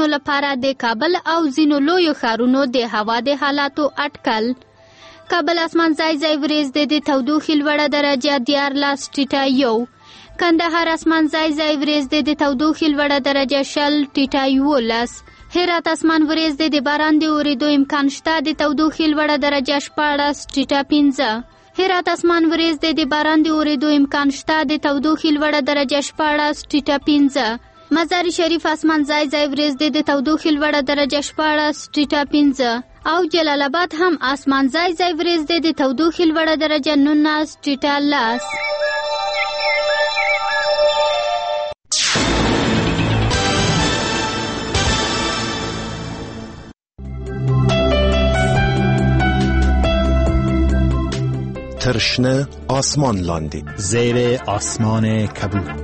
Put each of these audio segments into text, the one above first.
کارونو لپاره د کابل او ځینو لویو ښارونو د هوا د حالاتو اټکل. کابل اسمان ځای ځای وریځ د تودوخې لوړه درجه 14 ټیټه 1. کندهار اسمان ځای ځای وریځ د تودوخې لوړه درجه 20 ټیټه 11. هرات اسمان وریځ د باران د اورېدو امکان شته د تودوخې لوړه درجه 14 ټیټه 15. هرات اسمان وریځ د باران د اورېدو امکان شته د تودوخې لوړه درجه 14 ټیټه 15. مزار شریف اسمان ځای ځای وریځ د تودوخې لوړه درجه 14 ټیټه 15. او جلال آباد هم اسمان ځای ځای وریځ د تودوخې لوړه درجه 19 ټیټه 10. ترشنه آسمان لاندی زیر آسمان کبود.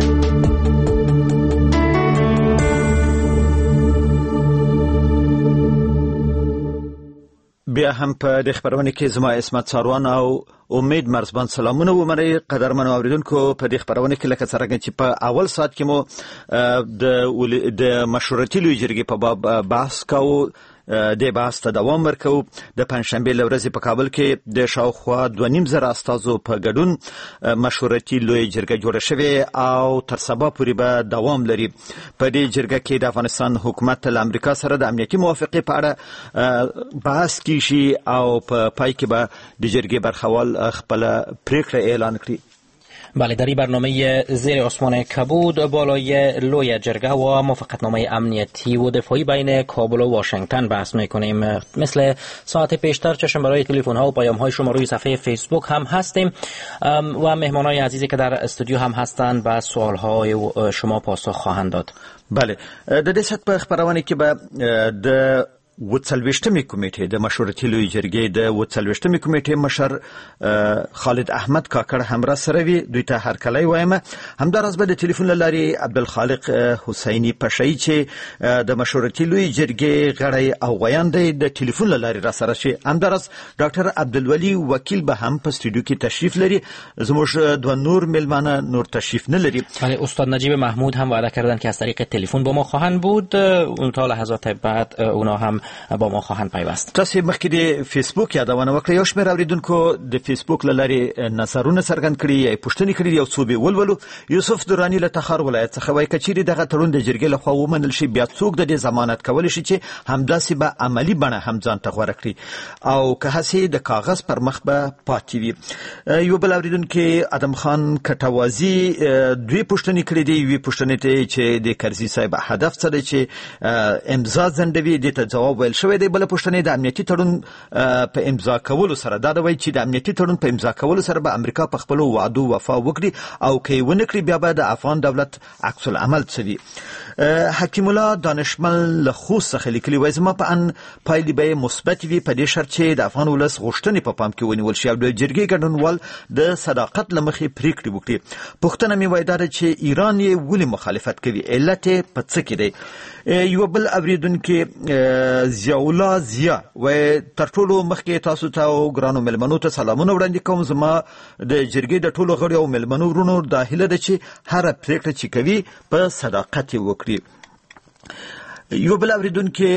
بیا هم په د خبرونه کې زما اسمت ساروان او امید مرزبان سلامونه ومنئ قدرمنو اوریدونکو. په دې خبرونه کې لکه څرنګه چې په اول ساعت کې مو د مشورتي لوی جرګې په باب بحث کوو، د بحث ته دوام ورکوو. د پنځشنبې له ورځې په کابل کې د شاوخوا 2.5 استازو په ګډون مشورتي لوی جرګه جوړه شوې او تر سبا پورې به دوام لري. په دې جرګه کې د افغانستان حکومت له امریکا سره د امنیتي موافقې په اړه بحث کیږي او په پای کې به د جرګې برخوال خپل پریکړه اعلان کړي. بله، در این برنامه زیر آسمان کبود بالای لوی جرگه و موافقتنامه امنیتی و دفاعی بین کابل و واشنگتن بحث میکنیم. مثل ساعت پیشتر چشم برای تلفن ها و پیام های شما روی صفحه فیسبوک هم هستیم و مهمان های عزیزی که در استودیو هم هستند و سوال های شما پاسخ خواهند داد. بله، د دې سات په خبرونه کې به د وڅلويشتمې کمیټې د مشورتي لوی جرګې د وڅلويشتمې کمیټې مشر خالد احمد کاکړ همراه سره وي. دوی ته هر کله وایم همدارس به د ټلیفون لاري عبدالخالق حسینی پشای چې د مشورتي لوی جرګې غړی او غویاندې د ټلیفون لاري را سره شي. همدارس ډاکټر عبدالولی وکیل به هم په استودیو کې تشریف لري. زموږ دو نور ملمانه نور تشریف نه لري. ولی استاد نجیب محمود هم وعده کردن که از طریق تلفن با ما خواهند بود. اون تا لحظات بعد اونا هم با ما خواهند پیوست. تاسو مخکې د فیسبوک یادونه وکړئ. یو شمېر اوریدونکو د فیسبوک له لارې نظرونه څرګند کړي یا پوښتنې کړي یو څو به ولولو. یوسف درانی له تخار ولایت څخه وایي کچېرې دغه تړون د جرګې لخوا ومنل شي بیا څوک د دې ضمانت کولی شي چې همداسې به عملی بڼه هم ځان ته غوره کړي او که هسې د کاغذ پر مخ به پاتې وي. یو بل اوریدونکي ادم خان کټوازي دوی پوښتنې کړي دي. یوې پوښتنې ته چې د کرزي صاحب هدف څه دی چې امضا ځنډوي دې ته ځواب ویل شوی دی. بل پوښتنه د امنیتي تړون په امضا کولو سره دا دوی چې د امنیتي تړون په امضا کولو سره به امریکا په خپل وعده وفا وکړي او که ونه کړي بیا به د افغان دولت عکس العمل څه وي. حکیم الله دانشمل له خوست څخه لیکلي وایي زما په ان پایلې به مثبت وي په دې شرط چې د افغان ولس غوښتنې په پام کې ونیول شي او د جرګې ګډونوال د صداقت له مخې پریکړې وکړي. پوښتنه مې وایي دا ده چې ایران یې ولې مخالفت کوي، علت یې په څه کې دی. یو بل اوریدونکي ضیاءالله ضیا وایي تر ټولو مخکې تاسو ته او ګرانو مېلمنو ته سلامونه وړاندې کوم. زما د جرګې د ټولو غړو او مېلمنو ورونو دا هیله ده چې هره پریکړه چې کوي په صداقت یې وکړي. یو بل اوریدونکي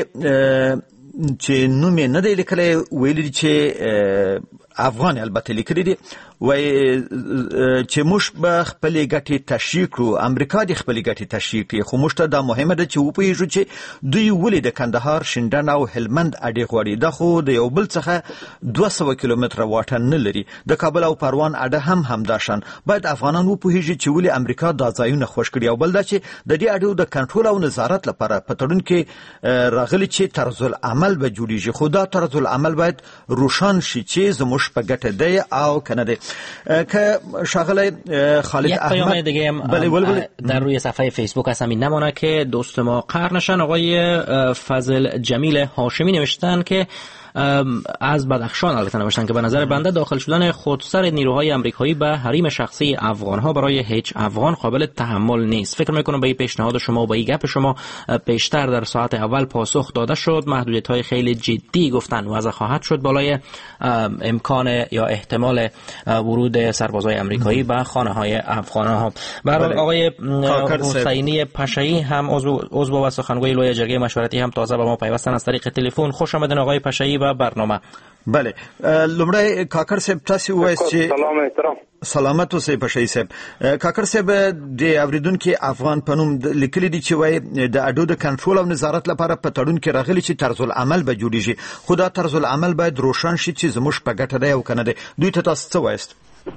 چې نوم یې نه دی لیکلی ویلي چې افغان البته لیکلی دی وایي چې موږ به خپلې ګټې تشریح کړو، امریکا د خپلې ګټې تشریح کړي، خو موږ ته دا مهمه ده چې وپوهېږو چې دوی ولې د کندهار، شینډنډ او هلمند اډې غواړي. دا خو د یو بل څخه 200 کیلومتره واټن نه لري. د کابل او پروان اډه هم همداشان. باید افغانان وپوهېږي چې ولې امریکا دا ځایونه خوښ کړي. او بل دا چې د دې اډو د کنټرول او نظارت لپاره په تړون کې راغلي چې طرز العمل به جوړیږي، خو دا طرز العمل باید روښان شي چې زموږ په ګټه دی او کنه دی. که شاغل خالد یک پیام دیگه هم در روی صفحه فیسبوک هست همین نمانه که دوست ما قرنشن آقای فضل جمیل هاشمی نوشتن که از بدخشان البته نوشتن که به نظر بنده داخل شدن خودسر نیروهای آمریکایی به حریم شخصی افغان‌ها برای هیچ افغان قابل تحمل نیست. فکر میکنم به این پیشنهاد شما و به این گپ شما پیشتر در ساعت اول پاسخ داده شد. محدودیت‌های خیلی جدی گفتن وضع خواهد شد بالای امکان یا احتمال ورود سربازای آمریکایی به خانه‌های افغان‌ها. برای آقای حسینی پشایی هم عضو و سخنگوی لوی جرگه مشورتی هم تازه به ما پیوستن از طریق تلفن. خوش آمدین آقای پشایی و برنامه. بله لومړی کاکر صاحب تاسو وایي چې سلام احترام سلامت اوسئ پشایی صاحب. کاکر صاحب د اوریدونکو افغان پنوم لیکلي دي چې وایي د اډو د کنټرول او نظارت لپاره په تړون کې راغلي چې طرز العمل به جوړیږي، خو دا طرز العمل باید روښان شي چې زموږ په ګټه دی او کنه دی. دوی ته تاسو څه وایست؟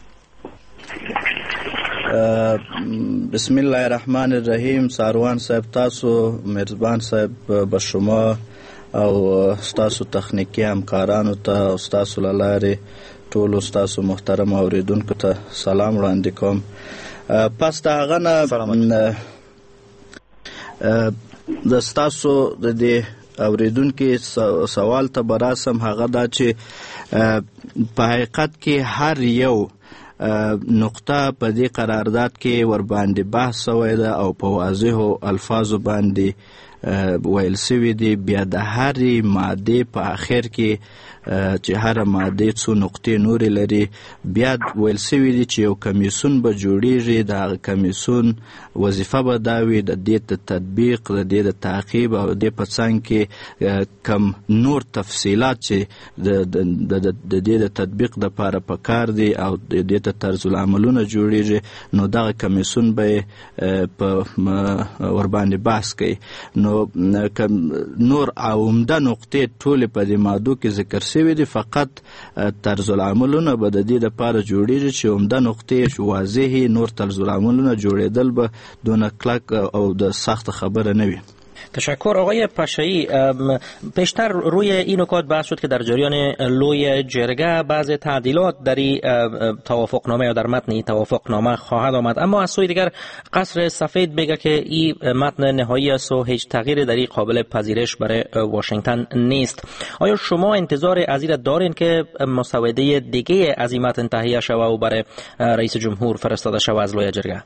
بسم الله الرحمن الرحیم. ساروان صاحب تاسو، میرزبان صاحب به شما او تاسو تخنیکی همکارانو ته او تاسو لاره ټول تاسو محترم اوریدونکو ته سلام وړاندې کوم. پس دا غنه د تاسو د اوریدونکو سوال ته براسم هغه دا چې په حقیقت کې هر یو نقطه په دې قرارداد کې ور باندې بحث شوی ده او په واضحو الفاظو باندې ویل شوی دی. بیا د هرې ماده په اخر کې چې هر ماده څو نقطې نورې لري بیا ویل شوی دی چې یو کمیسیون به جوړیږي. د کمیسیون وظیفه به دا وي د دې د تطبیق، د دې د تعقیب او د په څنګ کې کم نور تفصیلات چې د دې د تطبیق د لپاره پکار دي او د دې ته طرز العملونه جوړیږي. نو دغه کمیسیون به په ور باندې بحث کوي. نو نور عمده نقطې ټول په دې مادو کې ذکر شوی دي، فقط طرز العملونه به د دې لپاره جوړیږي چې عمده نقطې واضحې، نور طرز العملونه جوړېدل به دونه کلک او د سخت خبره نه وي. تشکر آقای پشایی. پیشتر روی این نکات بحث شد که در جریان لوی جرگه بعض تعدیلات در این توافقنامه یا در متن این توافقنامه خواهد آمد، اما از سوی دیگر قصر سفید میگه که این متن نهایی است و هیچ تغییر در این قابل پذیرش برای واشنگتن نیست. آیا شما انتظار از این دارین که مسوده دیگه از این متن تهیه شود و برای رئیس جمهور فرستاده شود از لوی جرگه؟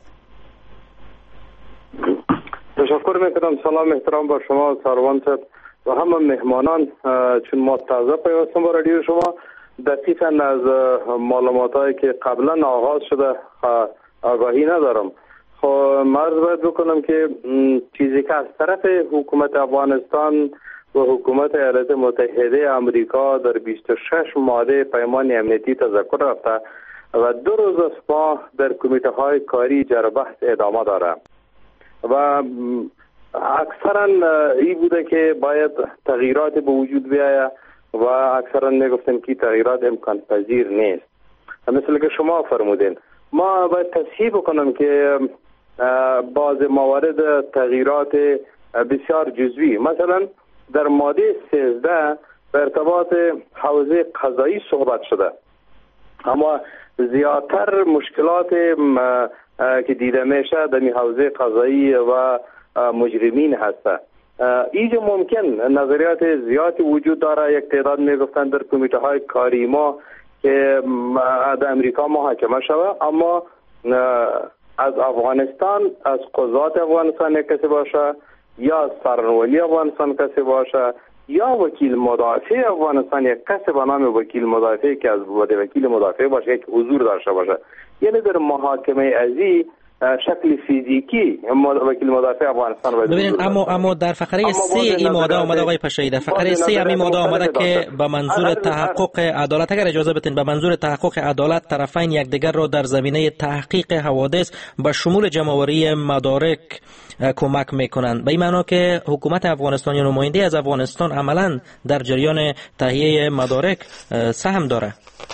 تشکر میکنم. سلام احترام با شما ساروان صاحب و همه مهمانان. چون ما تازه پیوستم با رادیو شما، دقیقاً از معلوماتایی که قبلا آغاز شده آگاهی ندارم. خب مرز باید بکنم که چیزی که از طرف حکومت افغانستان و حکومت ایالات متحده آمریکا در 26 ماده پیمان امنیتی تذکر رفته و 2 روز از ما در کمیته های کاری جر بحث ادامه داره و اکثرا این بوده که باید تغییرات به وجود بیاید و اکثرا میگفتن که تغییرات امکان پذیر نیست. مثل که شما فرمودین، ما باید تصحیح بکنم که بعض موارد تغییرات بسیار جزوی، مثلا در ماده 13 به ارتباط حوزه قضایی صحبت شده، اما زیادتر مشکلات که دیده میشه در حوزه قضایی و مجرمین هسته. اینجا ممکن نظریات زیادی وجود داره. یک تعداد میگفتن در کمیته های کاری ما که در امریکا محاکمه شود، اما از افغانستان، از قضات افغانستان یک کسی باشه یا سرنولی افغانستان کسی باشه یا وکیل مدافع افغانستان یک کسی به نام وکیل مدافع که از وکیل مدافع باشه، یک حضور داشته باشه، یعنی در محاکمه ازی شکل فیزیکی وکیل مدافع افغانستان باید. ببینید اما در فقره 3 این ماده آمده آقای پشایی، در فقره 3 همین ماده آمده که به منظور تحقق عدالت، اگر اجازه بدین، به منظور تحقق عدالت طرفین یکدیگر را در زمینه تحقیق حوادث به شمول جمع‌آوری مدارک کمک میکنند. به این معنا که حکومت افغانستان یا نماینده از افغانستان عملا در جریان تهیه مدارک سهم داره.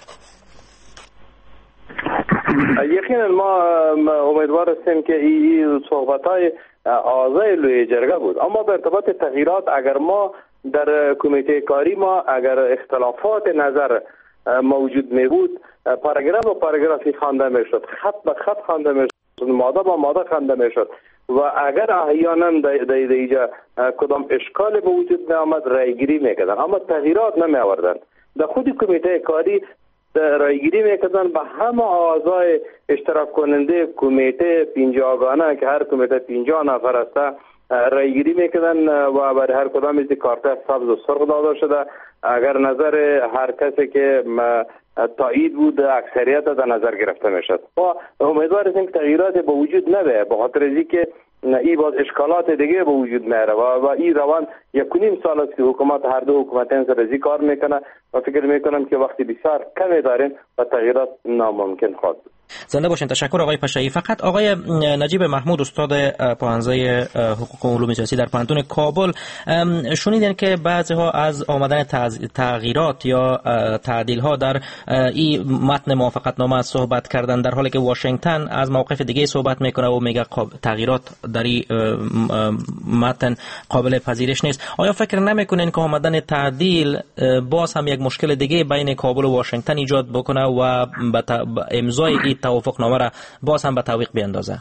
یقینا ما امیدوار هستیم که این صحبت‌های اعضای لوی جرگه بود، اما به ارتباط تغییرات اگر ما در کمیته کاری ما اگر اختلافات نظر موجود می بود، پاراگراف به پاراگرافی خوانده میشد، خط به خط خوانده میشد، ماده به ماده خوانده میشد و اگر احیانا در اینجا کدام اشکال به وجود می آمد رایگیری میکردن، اما تغییرات نمی آوردن. در خود کمیته کاری رایگیری میکردن به همه اعضای اشتراک کننده کمیته 50گانه که هر کمیته 50 نفر است رایگیری میکردن و برای هر کدام از کارت سبز و سرخ داده شده. اگر نظر هر کسی که تایید بود اکثریت در نظر گرفته میشد و امیدوار هستیم که تغییرات به وجود نده، به خاطر اینکه این باز اشکالات دیگه به وجود میاره و این روان 1.5 سال است که حکومت هر دو حکومتین سر کار میکنه و فکر میکنم که وقتی بسیار کمی داریم و تغییرات ناممکن خواهد بود. زنده باشین. تشکر آقای پشایی. فقط آقای نجیب محمود استاد پانزه حقوق و علوم سیاسی در پانتون کابل شنیدین که بعضی ها از آمدن تغییرات یا تعدیل ها در این متن موافقتنامه صحبت کردن، در حالی که واشنگتن از موقف دیگه صحبت میکنه و میگه تغییرات در این متن قابل پذیرش نیست. آیا فکر نمیکنین که آمدن تعدیل باز هم یک مشکل دیگه بین کابل و واشنگتن ایجاد بکنه و امضای این توافقنامه را باز هم به تعویق بیندازه؟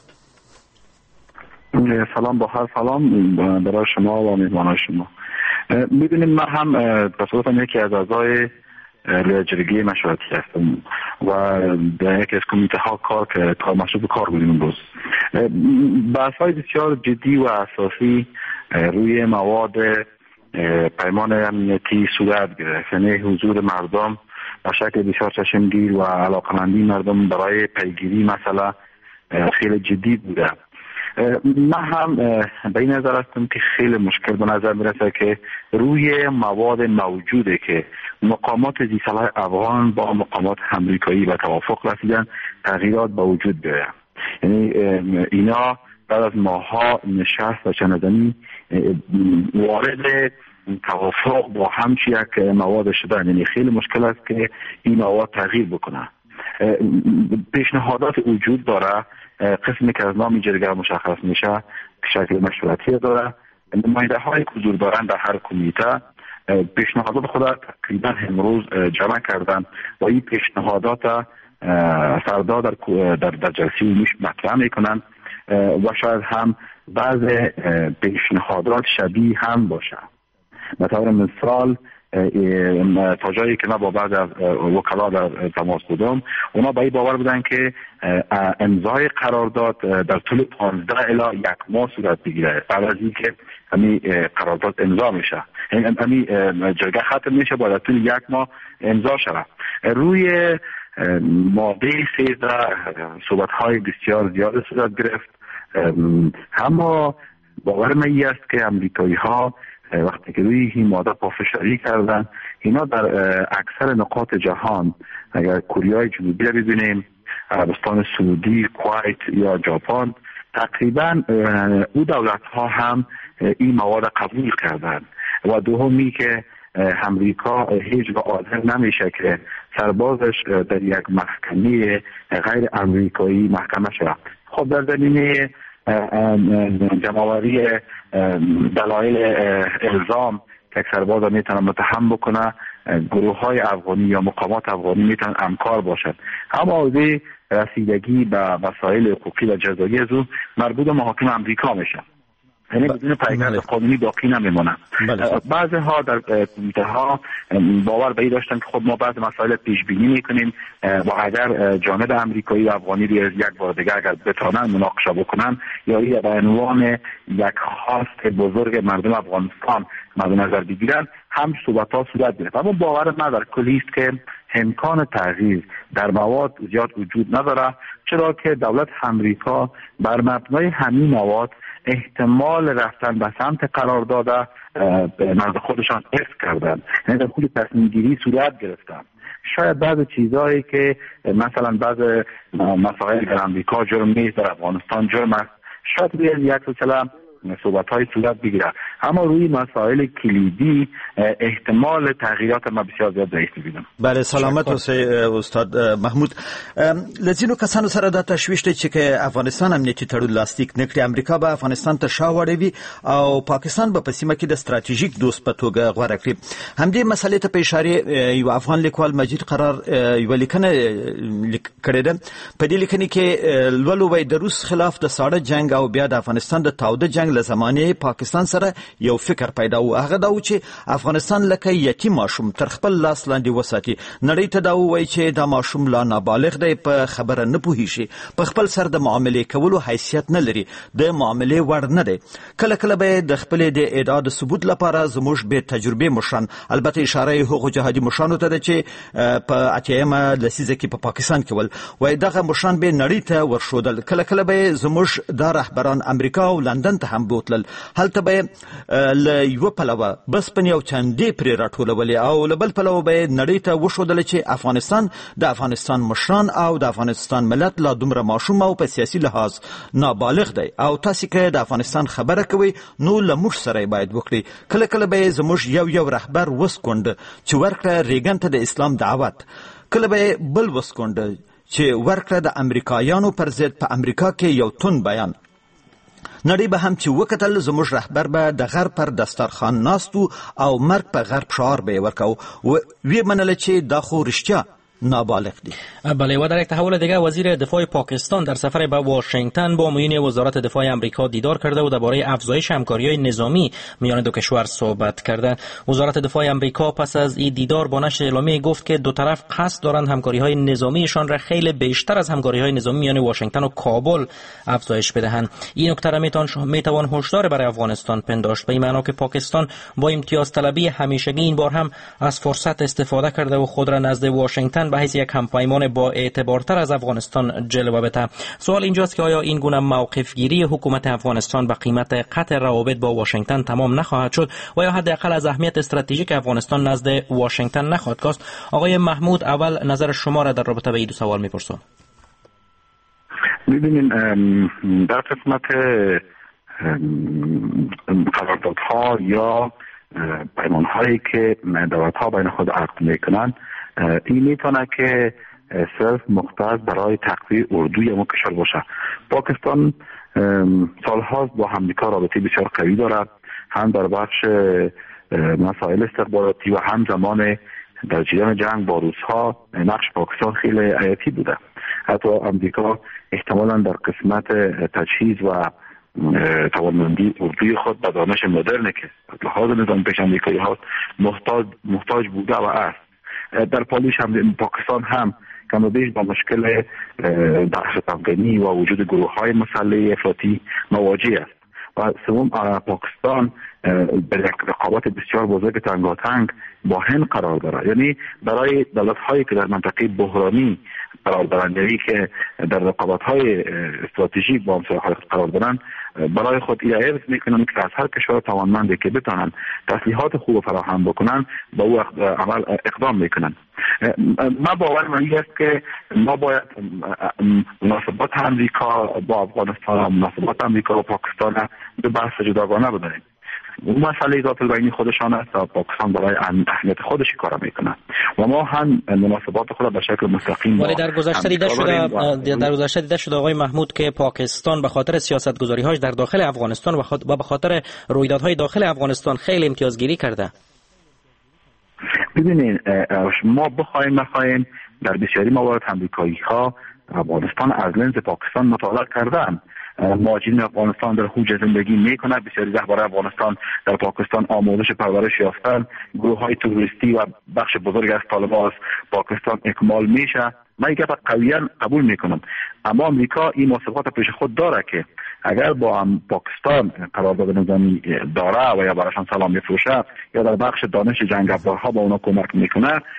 سلام، با هر سلام برای شما و میهمانان شما. میدونیم من هم تصادفاً یکی از اعضای جرگه مشورتی هستم و در یکی از کمیته ها کار مشروع کار بودیم امروز. بحث های بسیار جدی و اساسی روی مواد پیمان امنیتی صورت گرفت، یعنی حضور مردم به شکل بسیار چشمگیر و علاقمندی مردم برای پیگیری مسئله خیلی جدی بوده. من هم به این نظر هستم که خیلی مشکل به نظر میرسه که روی مواد موجوده که مقامات ذی صلاح افغان با مقامات امریکایی به توافق رسیدن تغییرات به وجود بیاید. یعنی اینا بعد از ماها نشست و چندانی وارد توافق با همچی یک مواد شدن، یعنی خیلی مشکل است که این مواد تغییر بکنه. پیشنهادات وجود داره، قسمی که از نام جرگه مشخص میشه که شکل مشورتی داره، نماینده های حضور دارن در هر کمیته پیشنهادات خود تقریبا امروز جمع کردن و این پیشنهادات فردا در جلسه عمومی مطرح میکنن و شاید هم بعض پیشنهادات شبیه هم باشه. مثلا مثال تا جایی که من با بعض از وکلا در تماس بودم، اونا به این باور بودن که امضای قرارداد در طول 15 الی 1 ماه صورت بگیره بعد از اینکه همین قرارداد امضا میشه، همین جرگه ختم میشه باید در طول 1 ماه امضا شود. روی ماده 13 صحبت های بسیار زیاد صورت گرفت، اما باور من این است که امریکایی ها وقتی که روی این ماده پافشاری کردن، اینا در اکثر نقاط جهان، اگر کوریای جنوبی رو ببینیم، عربستان سعودی، کویت یا ژاپن، تقریبا او دولت ها هم این مواد قبول کردن. و دومی که امریکا هیچ با عادل نمیشه که سربازش در یک محکمه غیر امریکایی محکمه شود. خب در زمینه جمع‌آوری دلایل الزام که سرباز میتونه متهم بکنه، گروه های افغانی یا مقامات افغانی میتونن همکار باشد. اما حوزه رسیدگی به مسائل حقوقی و جزایی از اون مربوط به محاکم امریکا میشه، یعنی بدون پیگرد قانونی باقی نمیمونن. بعضی ها در کمیته ها باور به این داشتن که خب ما بعض مسائل پیش بینی میکنیم و اگر جانب امریکایی و افغانی یک بار دیگه اگر بتونن مناقشه بکنن یا به عنوان یک خواست بزرگ مردم افغانستان مد نظر بگیرن، هم صحبت ها صورت گرفت. اما باور من در کلی است که امکان تغییر در مواد زیاد وجود نداره، چرا که دولت امریکا بر مبنای همین مواد احتمال رفتن به سمت قرار داده نزد خودشان حفظ کردن، یعنی در کل تصمیم گیری صورت گرفتن. شاید بعض چیزهایی که مثلا بعض مسائل در امریکا جرم نیست، در افغانستان جرم است، شاید روی یک سلسله صحبت‌های صورت بگیره، اما روی مسائل کلیدی احتمال تغییرات ما بسیار زیاد ضعیف می‌بینم. بله سلامت استاد محمود. لزینو کسانو سره د تشویش ته چې افغانستان امنیتي تړون لاسلیک نکړي، امریکا به افغانستان ته شاوړوي او پاکستان به په سیمه کې د ستراتیژیک دوست په توګه غوړه کړي. همدې مسلې ته په اشاره یو افغان لیکوال مجید قرار یو لیکنه کړې ده. په دې لیکنه کې لولو وای د روس خلاف د ساړه جنگ او بیا د افغانستان د تاوده جنگ له زمانه پاکستان سره یو فکر پیدا و. هغه دا و چې افغانستان لکه یتیم ماشوم تر خپل لاس لاندې وساتي. نړۍ ته دا وای چې دا ماشوم لا نابالغ دی، په خبره نه پوهیږي، په خپل سر د معاملې کولو حیثیت نه لري، د معاملې وړ نه دی. کله کله به د خپل د ادعا د ثبوت لپاره زموږ به تجربه مشران، البته اشاره هغو جهادي مشرانو ته ده چې په اتیمه لسیزه کې په پاکستان کې ول، وای دغه مشران به نړۍ ته ورشودل. کله کله به زموږ د رهبران امریکا او لندن ته هم بوتلل، هلته به له یو پلوه بس په یو چندې پرې راټولولې او له بل پلوه به نړۍ ته وښودل چې افغانستان د افغانستان مشران او د افغانستان ملت لا دومره ماشوم او په سیاسي لحاظ نابالغ دی او تاسو که د افغانستان خبره کوي نو له موږ سره باید وکړي. کله کله به زموږ یو رهبر وسکوند چې ورکړه ریګن ته د اسلام دعوت، کله به بل وسکوند چې ورکړه د امریکایانو پر ضد په امریکا کې یو تون بیان. نړۍ به هم چې وکتل زموږ رهبر به د غرب پر دسترخوان ناستو او مرګ په غرب شعار به ورکاو و وی منل چې دا خو رښتیا نابالغ دی. بله و در یک تحول دیگه وزیر دفاع پاکستان در سفر به واشنگتن با معین وزارت دفاع آمریکا دیدار کرده و درباره افزایش همکاری‌های نظامی میان دو کشور صحبت کرده. وزارت دفاع آمریکا پس از این دیدار با نشر اعلامیه گفت که دو طرف قصد دارند همکاری‌های نظامیشان را خیلی بیشتر از همکاری‌های نظامی میان واشنگتن و کابل افزایش بدهند. این نکته را میتوان هشدار برای افغانستان پنداشت، به این معنا که پاکستان با امتیاز طلبی همیشگی این بار هم از فرصت استفاده کرده و خود را نزد واشنگتن به حیث یک همپیمان با اعتبارتر از افغانستان جلوه بده. سوال اینجاست که آیا این گونه موقف گیری حکومت افغانستان به قیمت قطع روابط با واشنگتن تمام نخواهد شد و یا حداقل از اهمیت استراتژیک افغانستان نزد واشنگتن نخواهد کاست؟ آقای محمود، اول نظر شما را در رابطه با این دو سوال میپرسم. ببینید در قسمت قراردادها یا پیمانهایی که دولت‌ها بین خود عقد میکنند، این میتونه که صرف مختص برای تقویت اردوی ما کشور باشه. پاکستان سالهاست با امریکا رابطه بسیار قوی دارد، هم در بخش مسائل استخباراتی و هم زمان در جریان جنگ با روس‌ها نقش پاکستان خیلی حیاتی بوده. حتی امریکا احتمالاً در قسمت تجهیز و توانمندی اردوی خود به دانش مدرنی که لحاظ نظام پیش امریکایی هاست محتاج بوده و است. در پالیش هم پاکستان هم کم و بیش با مشکل دهشت افغانی و وجود گروه های مسلح افراطی مواجه است. و سوم پاکستان در یک رقابت بسیار بزرگ تنگاتنگ با هند قرار دارد. یعنی برای دولت هایی که در منطقه بحرانی قرار دارند، یعنی که در رقابت های استراتژیک با همسایه‌های قرار دارند، برای خود حفظ میکنند که از هر کشور توانمندی که بتوانند تسلیحات خوب فراهم بکنند با او عمل اقدام میکنند. ما باورم این است که ما باید مناسبات امریکا با افغانستان و مناسبات امریکا با پاکستان به بحث جداگانه بدانیم. مسئله ذات البینی خودشان است و پاکستان برای اهمیت خودش کار میکنه و ما هم مناسبات خود به شکل مستقیم. ولی در گذشته دیده شده آقای محمود که پاکستان به خاطر سیاستگذاری‌هاش در داخل افغانستان و به خاطر رویدادهای داخل افغانستان خیلی امتیازگیری کرده. ببینید ما بخوایم نخواهیم در بسیاری موارد امریکایی‌ها افغانستان از لنز پاکستان مطالعه کردند. مهاجرین افغانستان در خوج زندگی میکنند، بسیاری رهبران افغانستان در پاکستان آموزش پرورش یافتند، گروه های تروریستی و بخش بزرگ از طالبان از پاکستان اکمال میشه. من این گپ قویا قبول میکنم، اما امریکا این مسابقات پیش خود داره که اگر با پاکستان قرارداد نظامی داره و یا براشان سلام میفروشه یا در بخش دانش جنگ افزارها با اونا کمک میکنه،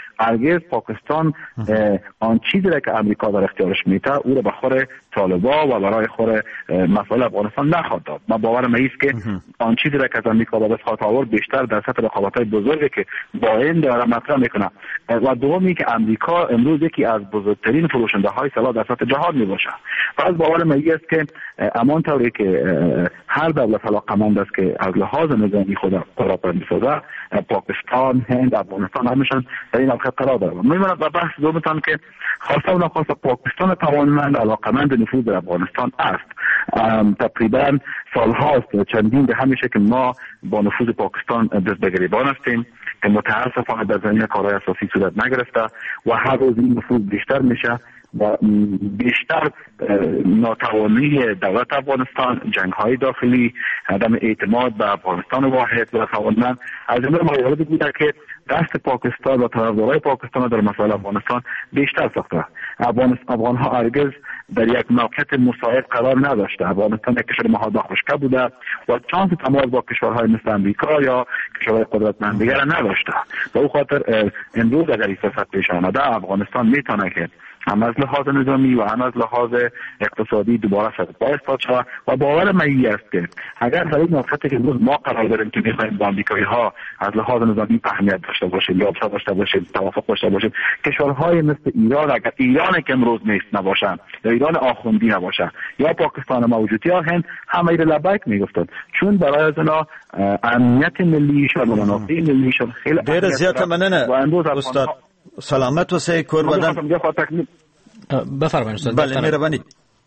هرگز پاکستان آن چیزی را که امریکا در اختیارش میته او را به خور طالبا و برای خور مسائل افغانستان نخواهد داد. من باورم است که آن چیزی را که از امریکا به دست خواهد آورد بیشتر در سطح رقابت‌های بزرگی که با این داره مطرح میکنه. و دومی که امریکا امروز یکی از بزرگترین فروشنده‌های سلاح در سطح جهان میباشه. و از باورم است که امان طوری که هر دولت علاقمند است که از لحاظ نظامی خود را بسازه، پاکستان، هند، افغانستان همشون در این موقع قرار دارند. می‌بینم و بحث دومتان که خواسته و ناخواسته پاکستان توانمند علاقمند نفوذ در افغانستان است. تقریبا سال‌هاست چندین به همیشه که ما با نفوذ پاکستان دست به گریبان هستیم که متاسفانه در زمینه کارهای اساسی صورت نگرفته و هر روز این نفوذ بیشتر میشه و بیشتر ناتوانی دولت افغانستان، جنگ‌های داخلی، عدم اعتماد به افغانستان واحد و توانمند از جمله مواردی بوده که دست پاکستان و طرفدارای پاکستان در مسائل افغانستان بیشتر ساخته. افغان‌ها هرگز در یک موقعیت مساعد قرار نداشته. افغانستان یک کشور مهاجر خشکه بوده و چانس تماس با کشورهای مثل امریکا یا کشورهای قدرتمند دیگر نداشته. به او خاطر امروز اگر این فرصت پیش آمده افغانستان میتونه که هم از لحاظ نظامی و هم از لحاظ اقتصادی دوباره سر پا ایستاد شود و باور من است که اگر در این موقعیتی که امروز ما قرار داریم که می‌خوایم با آمریکایی‌ها از لحاظ نظامی فهمیت داشته باشیم، رابطه داشته باشیم، توافق داشته باشیم، کشورهای مثل ایران اگر ایرانی که امروز نیست نباشن یا ایران آخوندی نباشه یا پاکستان موجود یا هند همه را لبیک میگفتن، چون برای از اونا امنیت ملیشون و منافع ملیشون خیلی ډېر زیاته مننه استاد. سلامت اوسئ کور بدن. بفرمایید استاد. بله مهربانی.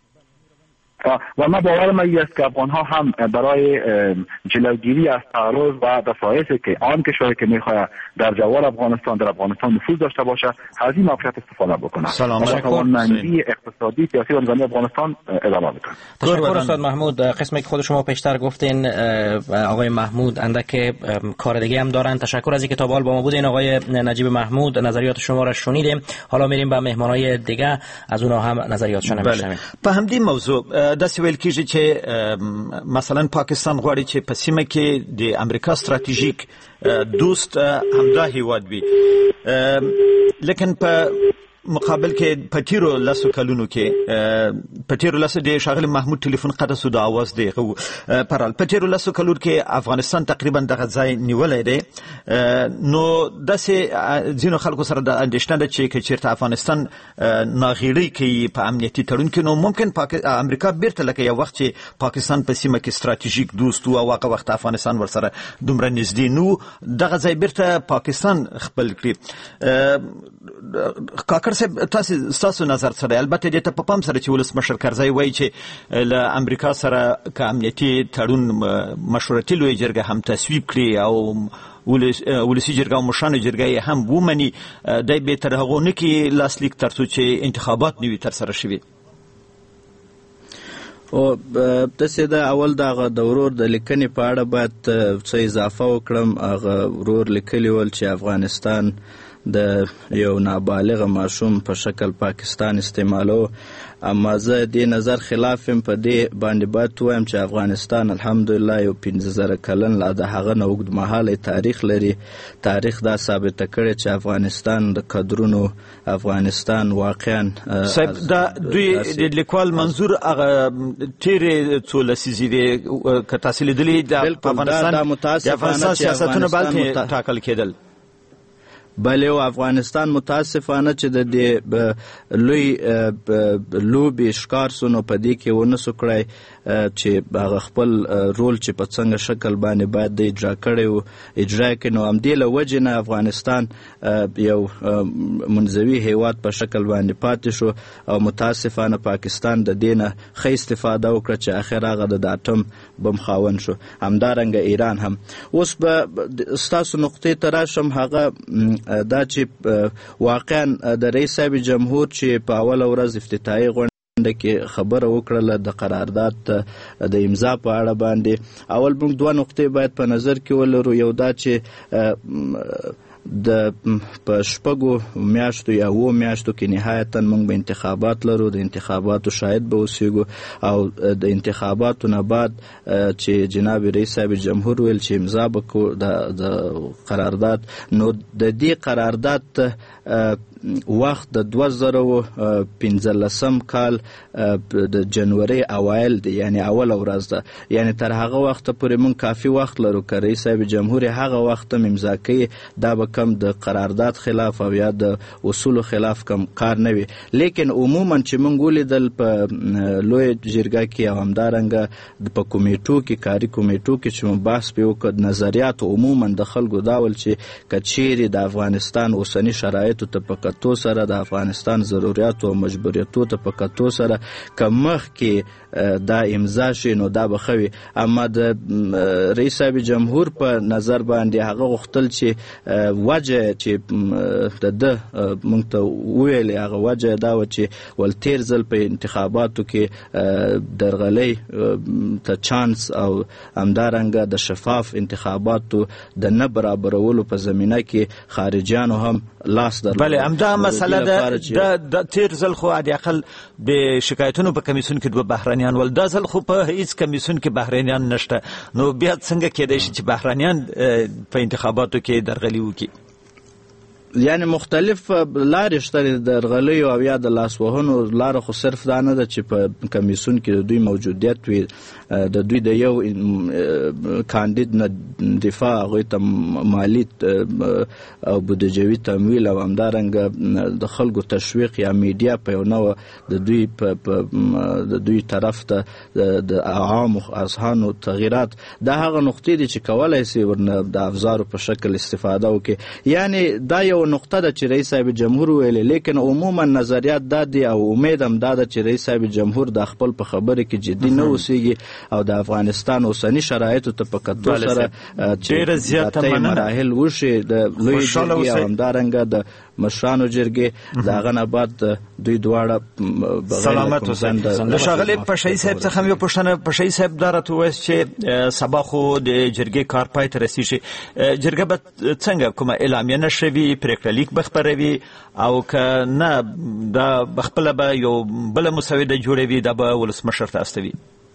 و ما باورم است که افغان‌ها هم برای جلوگیری از تعرض و دفاعی که آن کشوری که می‌خواد در جوار افغانستان در افغانستان نفوذ داشته باشه از این موقعیت استفاده بکنه. توانمندی اقتصادی سیاسی و نظامی افغانستان ادامه بده. تشکر استاد محمود. قسمی که خود شما پیشتر گفتین آقای محمود اندک کار دیگه هم دارن. تشکر از اینکه تا با ما بودین آقای نجیب محمود. نظریات شما را شنیدیم. حالا میریم به مهمانای دیگه از اونها هم نظریاتشون میشنویم. په همدې موضوع داسې ویل کېږي چې مثلا پاکستان غواړي چې په سیمه کې د امریکا ستراتیژیک دوست همدا هیواد وي، لیکن په مقابل کې په تیرو لسو کلونو کې په تیرو لسو د شاغل محمود ټلیفون قطع سو د आवाज دی پرال په تیرو لسو کلونو کې افغانستان تقریبا دغه ځای نیولای دی. نو داسې ځینو خلکو سره د اندېښنه ده چې چیرته افغانستان ناغېړي کوي په امنیتي تړون کې، نو ممکن امریکا بیرته لکه یو وخت چې پاکستان په سیمه کې ستراتیژیک دوست او هغه وخت افغانستان ورسره دومره نږدې نو دغه ځای بیرته پاکستان خپل کړي. کاکر صاحب تاسو نظر سره البته د ته په پام سره چې ولسمشر کرزی وایي چې له امریکا سره که امنیتي تړون مشورتي لویه جرګه هم تصویب کړي او ولسی جرګه او مشرانو جرګه هم ومني، دی به تر هغو نه کې لاسلیک تر څو چې انتخابات نه وي ترسره شوي. او داسې د اول دغه د ورور د لیکنې په اړه باید څه اضافه وکړم. هغه ورور لیکلي ول چې افغانستان د یو نابالغ ماشوم په شکل پاکستان استعمالو، اما زه دې نظر خلاف یم. په دې باندې باید وایم چې افغانستان الحمدلله یو 15,000 کلن لا د هغه نه اوږد مهاله تاریخ لري. تاریخ دا ثابته کړې چې افغانستان د قدرونو افغانستان واقعا صاحب دا دوی د لیکوال منظور هغه تیرې څو لسیزې دی که تاسو لیدلي د افغانستان سیاستونه باندې ټاکل کېدل. بله او افغانستان متاسفانه چې د دې لوی لوبې ښکار سو نو په دې کې ونه سو کړی چې هغه خپل رول چې په څنګه شکل باندې باید د اجرا کړی و اجرا کړي. نو همدې له وجې نه افغانستان یو منزوي هیواد په شکل باندې پاتې شو او متاسفانه پاکستان د دې نه ښه استفاده وکړه چې اخر هغه د اټم بم خاوند شو. همدارنګه ایران هم. اوس به ستاسو نقطې ته راشم. هغه دا چې واقعا د رئیس صاحب جمهور چې په اوله ورځ افتتاحي غونډه کې خبره وکړله د قرارداد د امضا په اړه باندې، اول موږ دوه نقطې باید په نظر کې ولرو. یو دا چې د په شپږو میاشتو یا 7 میاشتو کې نهایتا موږ به انتخابات لرو. د انتخاباتو شاهد به اوسېږو او د انتخاباتو نه بعد چې جناب رئیس صاحب جمهور ویل چې امضا به کو د قرارداد، نو د دې قرارداد وخت د 2015 کال د جنوري اوایل دی، یعنی اول ورځ ده، یعنی تر هغه وخت پورې موږ کافي وخت لرو که رئیس صاحب جمهور هغه وخت امضا کوي. دا به کم د قرارداد خلاف او یا د اصولو خلاف کم کار نه وي. لیکن عموما چې موږ ولیدل په لوی جرګه کې او همدارنګه په کمیټو کې، کاري کمیټو کې چې موږ بحث پې وکړ، نظریات عموما د خلکو دا ول چې که چیرې د افغانستان اوسني شرایطو ته په کتو سره، د افغانستان ضرورتو او مجبوریتو ته په کتو سره که مخکې دا امضا شي نو دا به ښه وي. اما د رئیس صاحب جمهور په نظر باندې هغه غوښتل چې وجه چې د موږ ته وویلې هغه وجه دا و چې ول تیر ځل په انتخاباتو کې درغلۍ ته چانس او همدارنګه د شفاف انتخاباتو د نه برابرولو په زمینه کې خارجیانو هم لاس درلود. بله، همدا مسله ده. د تیر ځل خو حداقل د شکایتونو په کمیسیون کې دوه بهرانیان ول، دا ځل خو په هیڅ کمیسیون کې بهرانیان نشته. نو بیا څنګه کېدای شي چې بهرانیان په انتخاباتو کې درغلي وکړي؟ یعنی مختلف لارې شته د درغلیو او یا د لاسوهنو لاره، خو صرف دا نه ده چې په کمیسیون کې د دوی موجودیت وي، د دوی د یو کاندید نه دفاع، هغوی ته مالی او بودجوي تمویل او همدارنګه د خلکو تشویق یا میډیا په یو نوع د دوی طرف ته د عامو اذهانو تغییرات، دا هغه نقطې دي چې کولی شي ورنه د افزارو په شکل استفاده وکړي. یعنی دا یو نقطه ده چې رئیس صاحب جمهور ویلې، لیکن عموما نظریات دا دي او امید هم دا ده چې رئیس صاحب جمهور د خپل په خبره کې جدي نه اوسېږي او د افغانستان اوسني شرایطو ته په کتو سره ډېره زیاته مراحل وشي د لوی جرګې او همدارنګه د مشرانو جرګې، د هغه نه بعد دوی دواړه سلامت اوسئ. د ښاغلي پشایي صاحب څخه هم یو پوښتنه. پشایي صاحب دا راته ووایاست چې سبا خو د جرګې کار پای ته رسېږي، جرګه به څنګه کومه اعلامیه نشر وي، پرېکړه لیک به خپروي، او که نه دا بخپله به یو بله مسوده جوړوي، دا به ولسمشر ته استوي؟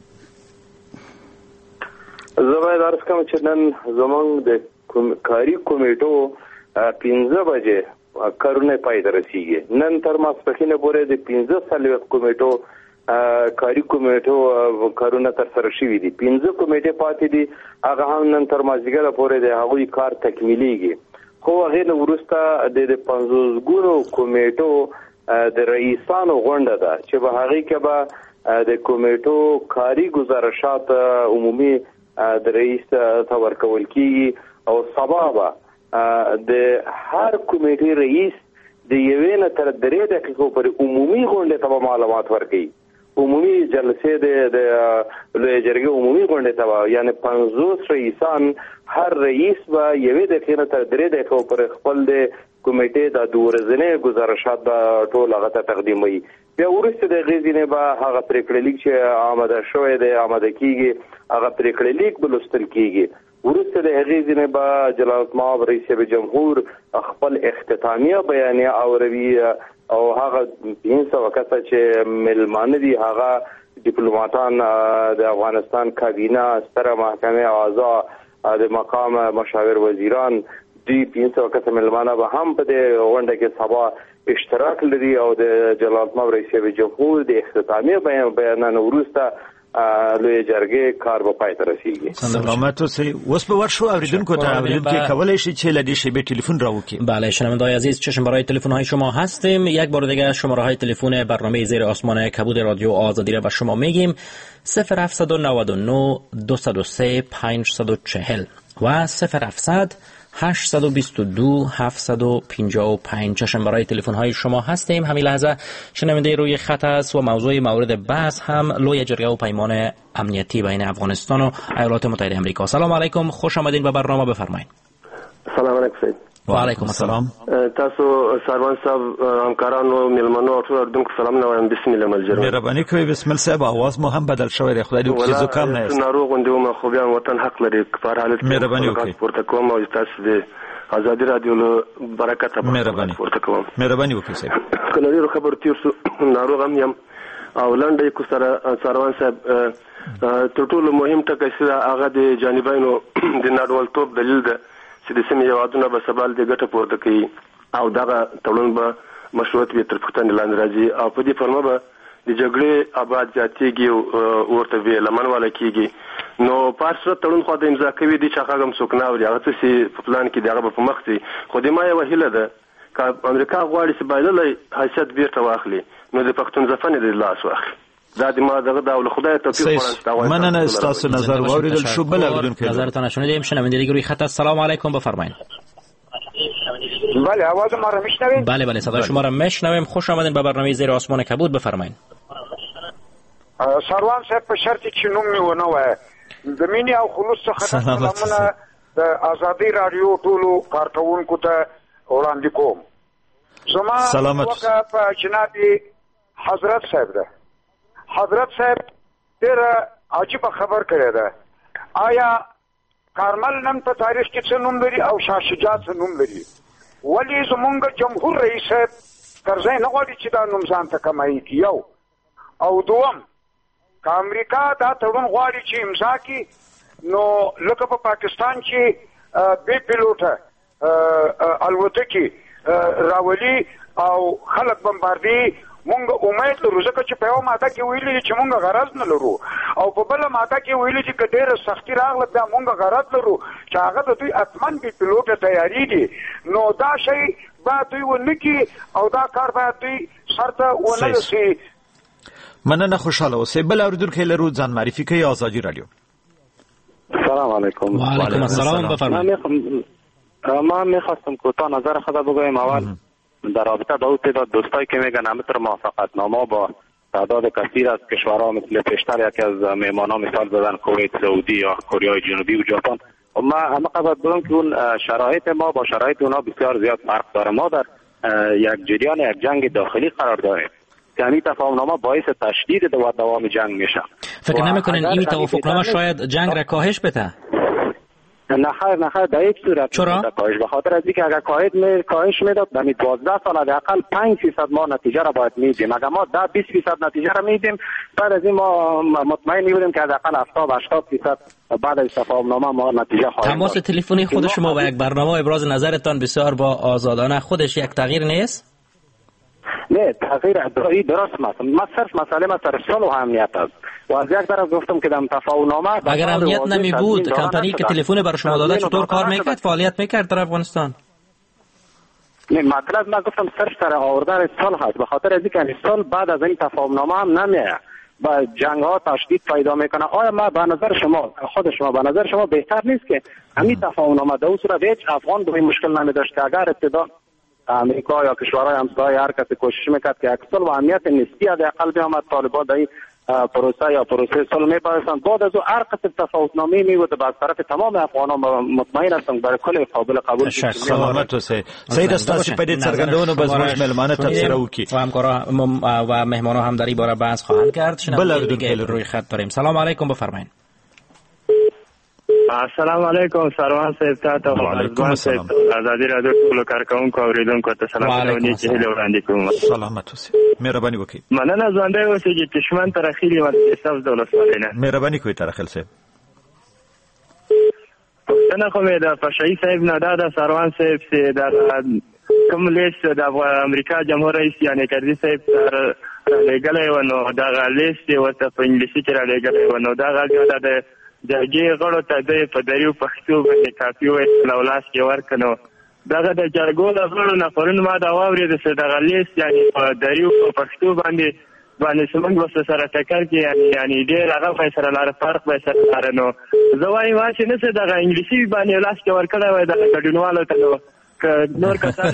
زه باید عرض کوم چې نن زموږ د کاري کمیټو 15 بجې کارونه پای ته رسیږي. نن تر ماسپښینه پورې د 15 کمیټو کاري کمیټو کارونه ترسره شوي دي. 15 کمیټې پاتې دي، هغه هم نن تر مازدیګره پورې د هغوی کار تکمیلیږي. خو هغې نه وروسته د 50 ګونو کمیټو د رئیسانو غونډه ده چې په هغې کې به د کمیټو کاري ګزارشات عمومي د رئیس ته ورکول کیږي او سبا به د هر کمیټې رئیس د 1 نه تر 3 دقیقو پورې عمومي غونډې ته معلومات ورکوي. عمومي جلسې د لوی جرګې عمومي غونډې ته، یعنی 50 رئیسان، هر رئیس به 1 دقیقې نه تر 3 دقیقو پورې خپل د کمیټې د 2 ورځنۍ ګزارشات به ټول هغه ته تقدیموي. بیا وروسته د هغې ځینې به هغه پرېکړه لیک چې آماده شوی دی آماده کیږي، هغه پرېکړه لیک به لوستل کیږي. وروسته د هغې ځینې به جلالتمآب رئیس جمهور خپل اختتامیه بیانیه اوروي او هغه 500 کسه چې ملمانه دي، هغه ډیپلوماټان د افغانستان کابینه، ستره محکمه اعضا، د مقام مشاور وزیران، دوی 500 کسه ملمانه به هم په دې غونډه کې سبا اشتراک لري او د جلالتمآب رئیس جمهور د اختتامیه بیانیه وروسته لوی جرګې کار به پای ته رسیږي. سلامت اوسئ. اوس به ورشو اوریدونکو ته اوریدونکو کولای شي چې لدی شیبه تلفن را وکړي. بله شنونده‌های عزیز، چشم برای تلفن‌های شما هستیم. یک بار دیگه شماره‌های تلفن برنامه زیر آسمان کبود رادیو آزادی را به شما میگیم: 0799 203 540 و 0700 822 755. چشم برای تلفن‌های شما هستیم. همین لحظه شنونده روی خط است و موضوع مورد بحث هم لوی جرگه و پیمان امنیتی بین افغانستان و ایالات متحده آمریکا. سلام علیکم، خوش آمدین به برنامه، بفرمایید. سلام علیکم. وعلیکم السلام. تاسو سروان صاحب همکارانو میلمنو ټول اردوونکو سلام نه وایم. بسم الله ملجر. مهرباني کوي. بسم الله صاحب आवाज مو هم بدل شوی دی. خدای دې وکړي زکام نه است. ناروغ غوندم خو بیا وطن حق لري په حالت مهرباني وکړئ. پورته کوم او تاسو دې ازادي رادیو له برکته پورته کوم. مهرباني وکړئ صاحب. کله ډیر خبر تیر سو ناروغ هم یم او لنډه کو سره سروان صاحب تر ټولو مهم ټکی چې هغه د جانبینو د نړیوالتوب دلیل ده چې د سیمې هیوادونه به سبال د ګټه پورته کوي او دغه تړون به مشروعیت به تر پوښتنې لاندې راځي او په دې فرمه به د جګړې آباد زیاتېږي او ورته به لمن والا کېږي. نو پارسره تړون خو د امضا کوي دي چې هغه هم څوک نه اوري. هغه څه په پلان کې دغه په مخ دي. خو د ما یوه هیله ده که امریکا غواړي چې بایللی حیثیت بیرته واخلي نو د پښتون ځپنې د لاس واخلي. دا د ما دغه د خدای توفیق غواړم. مننه تاسو نظر واوریدل شو. بل اردوونکو نظرتان شنیدیم. شنونده دیگه روی خط. السلام علیکم بفرمایید. بله آواز ما رو میشنوید؟ بله صدای شما رو میشنویم. خوش آمدین به برنامه زیر آسمان کبود. بفرمایید. سروان صاحب په شرطی چې نوم می ونه وای د مینې او خلوص څخه سلامونه د ازادي رادیو ټولو کارکونکو ته وړاندې کوم. زما وکه په جناب حضرت صاحب ده. حضرت صاحب ډېر عجیب خبر کړی ده. آیا کارمل نن په تاریخ کې څه نوم لري او شاه شجاع څه نوم لري؟ ولې زمونږ جمهور رئیس صاحب کرزی نه غواړي چې دا نوم ځان ته کمایي؟ یو او دوم که امریکا دا تړون غواړي چې امضا کړي نو لکه په پاکستان کې بې پیلوټه الوتکې راولي او خلک بمباردي. مونږ امید لرو ځکه چې په یوه ماده کې ویلي دي چې مونږ غرض نه لرو او په بله ماده کې ویلي دي که ډېره سختي راغله بیا مونږ غرض لرو چې هغه د دوی حتما بې پیلوټه تیاري دي. نو دا شی باید دوی ونه کړي او دا کار باید دوی سر ته ونه رسوي. مننه. خوشحاله اوسئ. بل اردوونکی لرو ځان معرفي کوي. آزادی رادیو. سلام علیکم. و علیکم السلام. بفرمایید. من میخواستم کوتاه نظر خود بگویم. اول در رابطه با اون تعداد دوستایی که میگن همینطور موافقتنامه با تعداد کثیر از کشورها مثل پیشتر یکی از مهمانان مثال زدن کویت، سعودی یا کره جنوبی و ژاپن. ما همه قبل بگم که اون شرایط ما با شرایط اونا بسیار زیاد فرق داره. ما در یک جریان یک جنگ داخلی قرار داریم که همین تفاهمنامه باعث تشدید دوام جنگ میشه. فکر نمیکنین این توافقنامه شاید جنگ را کاهش بده؟ نه خیر در یک صورت. چرا؟ به خاطر از اینکه اگر کاهش میداد در 12 سال حداقل 5% ما نتیجه را باید میدیم. اگر ما 10-20% نتیجه را میدیم بعد از این ما مطمئن میبودیم که حداقل 70-80% بعد از تفاهمنامه ما نتیجه خواهیم. تماس تلفنی خود شما و یک برنامه ابراز نظرتان بسیار با آزادانه خودش یک تغییر نیست؟ نه تغییر ادعایی درست است. ما صرف مسئله مثلا صلح و امنیت است و از یک طرف گفتم که در تفاهمنامه اگر امنیت نمی بود کمپانی که تلفن بر شما داده چطور کار میکرد؟ فعالیت میکرد در افغانستان؟ نه مطلب ما گفتم صرف سر آوردن صلح است. به خاطر از اینکه صلح بعد از این تفاهمنامه هم نمیاد با جنگ ها تشدید پیدا میکنه. آیا ما به نظر شما خود شما به نظر شما بهتر نیست که همین تفاهمنامه در صورت هیچ افغان به مشکل نمیداشت اگر ابتدا امریکا یا کشورهای همسایه هر کسی کوشش میکرد که اکثر و امنیت نسبی حداقل بیامد طالبان در این پروسه صلح میپایستند بعد از او هر قسم تفاوتنامه میبود و از طرف تمام افغانان مطمئن هستم برای کل قابل قبول. سلامت اوسئ. سید استاسي په دې څرګندونو به زموږ مهمانه تفسیر وکړي و همکارا و مهمانان هم در این باره بحث خواهند کرد. شنونده دیگه روی خط داریم. سلام علیکم بفرمایید. السلام علیکم سروان صاحب ته وعلیکم السلام. آزادی رادیو ټول کارکونکو اوریدونکو ته سلام ونی چې هله وړاندې کوم. سلامت اوسئ. مهرباني وکړئ. مننه ژوندۍ اوسئ چې کشمن تر اخیری مدرسې صاحب دولت ولینه. مهرباني کوئ تر اخیل صاحب. پښتنه خو مې د فشای صاحب نه دا سروان صاحب چې د کوم لیست د امریکا جمهور رئیس یعنی کرزي صاحب تر لګلې ونو دا لیست ورته په انګلیسي کې را لګلې ونو دا غاړه د جرګې غړو ته د په دریو پښتو باندې کاپي وایي لاس کې ورکنو دغه د جرګو د غړو نه پرون ما دا واورېد چې دغه لیست یعنی په دریو پښتو باندې څومره وسه سره ټکر کې یعنی ډېر هغه فیصله لاره فرق به سره لاره نو زه وایم چې نه څه دغه انګلیسي باندې لاس کې ورکړی وای دغه ګډونوالو ته نو نور کسان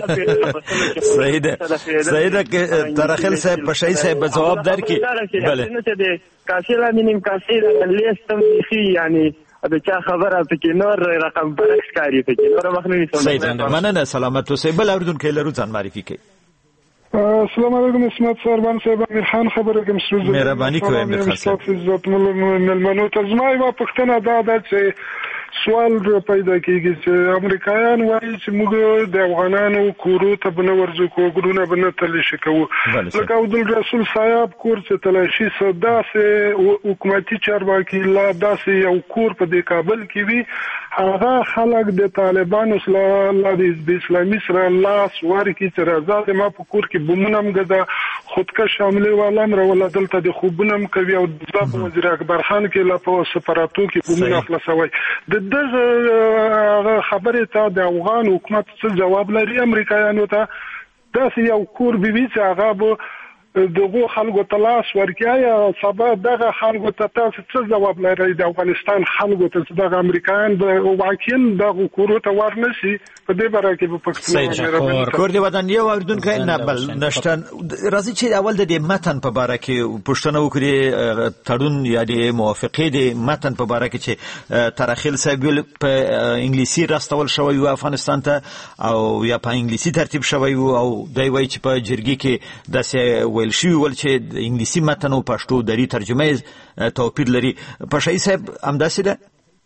سیده که ترخیل صاحب بشایی صاحب جواب در کی بله نه چې د کاسي لامینیم کاسي د لیست هم خي یعنی د چا خبره پکې نور رقم برعکس کاری پکې نور مخنوي سید مننه سلامت اوسئ. بل اوریدونکي لرو ځان معرفي کړئ. السلام علیکم اسمت سروان صاحب امیر خان خبره کوم سوز مهرباني کوئ امیر خان صاحب. عزت ملمنو ته زما یو پوښتنه ده چې سوال پیدا کیږي چې امریکایان وایي چې موږ د افغانانو کورو ته به نه ورځو، کورونه به نه تلاشي کوو. لکه عبدالرسول صاحب کور چې تلاشي داسې حکومتي چارواکي لا داسې یو کور په دې کابل کې وي، هغه خلک د طالبانو سره د اسلامي سره لاس ورکړي چې راځه ما په کور کې بمونه هم ګده خودکش حمله والام راولا دلته د خوبونه هم کوي او د وزیر اکبر خان کې لا په سفارتو کې بمونه خلاصوي. د دغه خبره ته د افغان حکومت څه جواب لري امریکایانو ته؟ داسې یو کور به چې هغه به دغه خلکو ته لاس ورکړي یا سبا دغه خلکو ته تاسو څه جواب لرئ د افغانستان خلکو ته چې دغه امریکایان واقعا دغه کورو ته ورنشي؟ په دې باره کې به پښتو کور دی ودان یو اوریدونکو نه بل نشته. راځي چې اول د متن په باره کې پښتنه وکړي تړون یا د موافقې د متن په باره کې چې ترخیل صاحب په انګلیسي راستول شوی و افغانستان ته او یا په انګلیسي ترتیب شوی و او دوی وایي چې په جرګې کې داسې ویل شوی ول چې د انګلیسي متن او پښتو دري ترجمه توپیر لري. پښای صاحب همداسې ده؟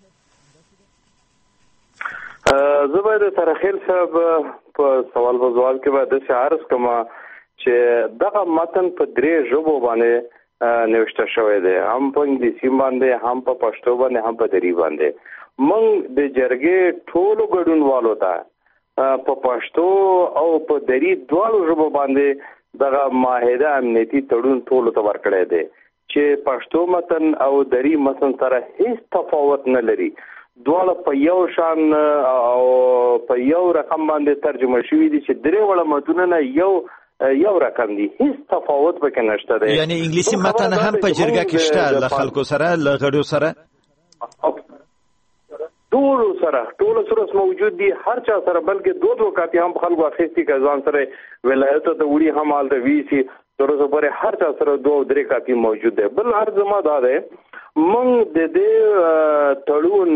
زه باید ترخیل صاحب په سوال په ځواب کې باید داسې عرض کوم چې دغه متن په 3 ژبو باندې نوشته شوی دی، هم په انګلیسي باندې، هم په پښتو باندې، هم په دري باندې. موږ د جرګې ټولو ګډونوالو ته په پښتو او په دري دواړو ژبو باندې دغه معاهده امنیتي تړون ټولو ته ورکړی دی چې پښتو متن او دري متن سره هیڅ تفاوت نه لري. دواړه په یو شان او په یو رقم باندې ترجمه شوي دي چې درې وړه متنونه یو رقم دي، هیڅ تفاوت پکې نشته دی. یعنی انګلیسي متن هم په جرګه کې شته له خلکو سره له غړو سره ټول سره موجود دي، هر چا سره، بلکې دو کاپي هم خلکو اخیستي که ځان سره ولایت ته وړي هم حال د ویسي تر اوسه پورې هر چا سره 2-3 کاپي موجود دی. بل هر زما دا دی موږ د دې تړون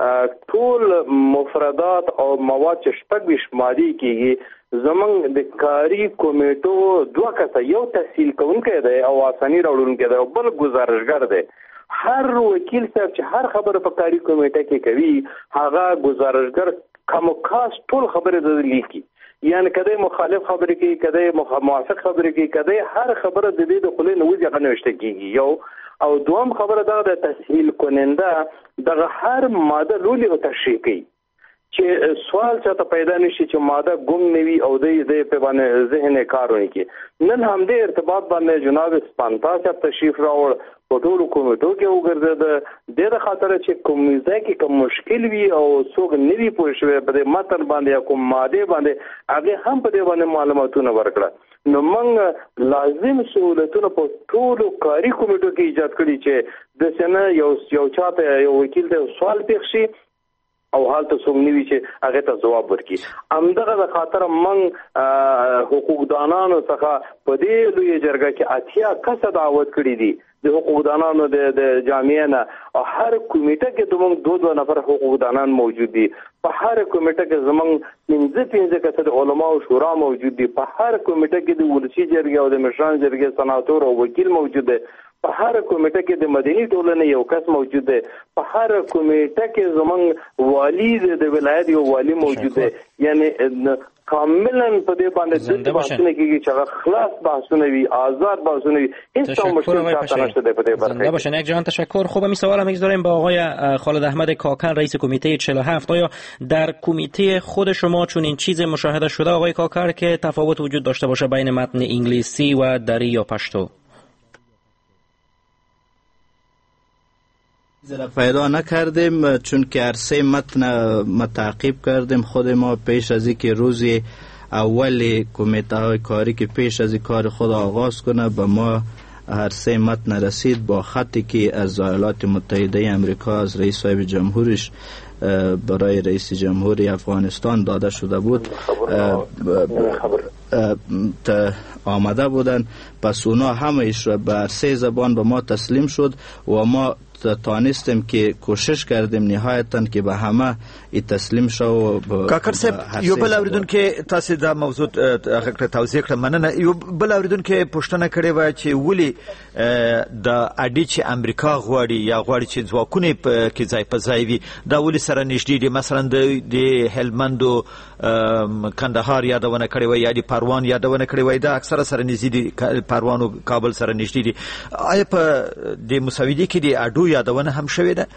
ټول مفردات او مواد چې 26 مادي کېږي زمونږ د کاری کمیټو 2 کسه، یو تحصیل کوونکی دی او آسانی راوړونکی دی او بل گزارشګر دی. هر وکیل صاحب چې هر خبره په کاری کمیټه کې کوي هغه گزارشګر کوم خاص ټول خبره د لیکي، یعنی کده مخالف خبره کوي، کده موافق خبره کوي، کده هر خبره د دې د خلې نوځي غنوشته کیږي. یو او دوم خبره دا د تسهیل کننده دغه هر ماده لولي او تشریح کوي چې سوال چاته پیدا نشي چې ماده ګم نوي او د په باندې ذهن کارونه کوي. نن هم د ارتباط باندې جناب سپانتا صاحب تشریف راوړ په ټولو کومیټو کې وګرځید د خاطر چې کوم ځای کې کوم مشکل وي او څوک نوي پوه شوی په دې متن باندې کوم ماده باندې هغه هم په دې باندې معلوماتونه ورکړه. نو موږ لازم سہولتونه په ټولو کاری کومیټو کې ایجاد کړي چې د سنه یو چاته یو وکیل ته سوال پیښ شي او حالت څوک نیوي چې هغه ته جواب ورکړي. همدغه د خاطر موږ حقوقدانانو څخه په دې لوی جرګه کې 80 کس دعوت کړي دي د حقوقدانانو د جامعې نه، او هر کمیټه کې دومره 2 نفر حقوقدانان موجود دي. په هر کمیټه کې زمونږ 15 کس د علما او شورا موجود دي. په هر کمیټه کې د ولسی جرګې او د مشران جرګې سناتور او وکیل موجود دي. په هر کمیټه کې د مدني ټولنې یو کس موجود دی. په هر کمیټه کې زمونږ والی د ولایت یو والی موجود دی. یعنی کاملا په دې باندې د بحثونه کېږي چې خلاص بحثونه وي، آزاد بحثونه وي، هیڅ مشکل نشته په دې برخه. زنده باشین. یک جهان تشکر. خوب این سوال هم می‌گذاریم با آقای خالد احمد کاکن رئیس کمیته 47. آیا در کمیته خود شما چون این چیز مشاهده شده آقای کاکر که تفاوت وجود داشته باشه بین متن انگلیسی و دری یا پشتو؟ پیدا نکردیم چون که عرصه متن متعقیب کردیم. خود ما پیش از اینکه روز اول کمیته های کاری که پیش از کار خود آغاز کنه به ما عرصه متن رسید با خطی که از ایالات متحده امریکا از رئیس صاحب جمهورش برای رئیس جمهوری افغانستان داده شده بود آمده بودن. پس اونا همه‌اش را به 3 زبان به ما تسلیم شد و ما تانستیم که کوشش کردیم نهایتاً که به همه تسلیم شو. کاکر صاحب یو بل اوریدونکو تاسو دا موضوع هغه توضیح کړم. مننه. یو بل اوریدونکو پوښتنه کړې و چې ولی د اډی چې امریکا غواړي یا غواړي چې ځواکونه کې ځای په ځای وي دا ولی سره نږدې دي، مثلا د هلمند او کندهار یادونه کړې و یا د پروان یادونه کړې و، دا اکثره سره نږدې دي، پروان او کابل سره نږدې دي. آیا په د مساویدې کې د اډو یادونه هم شوې ده؟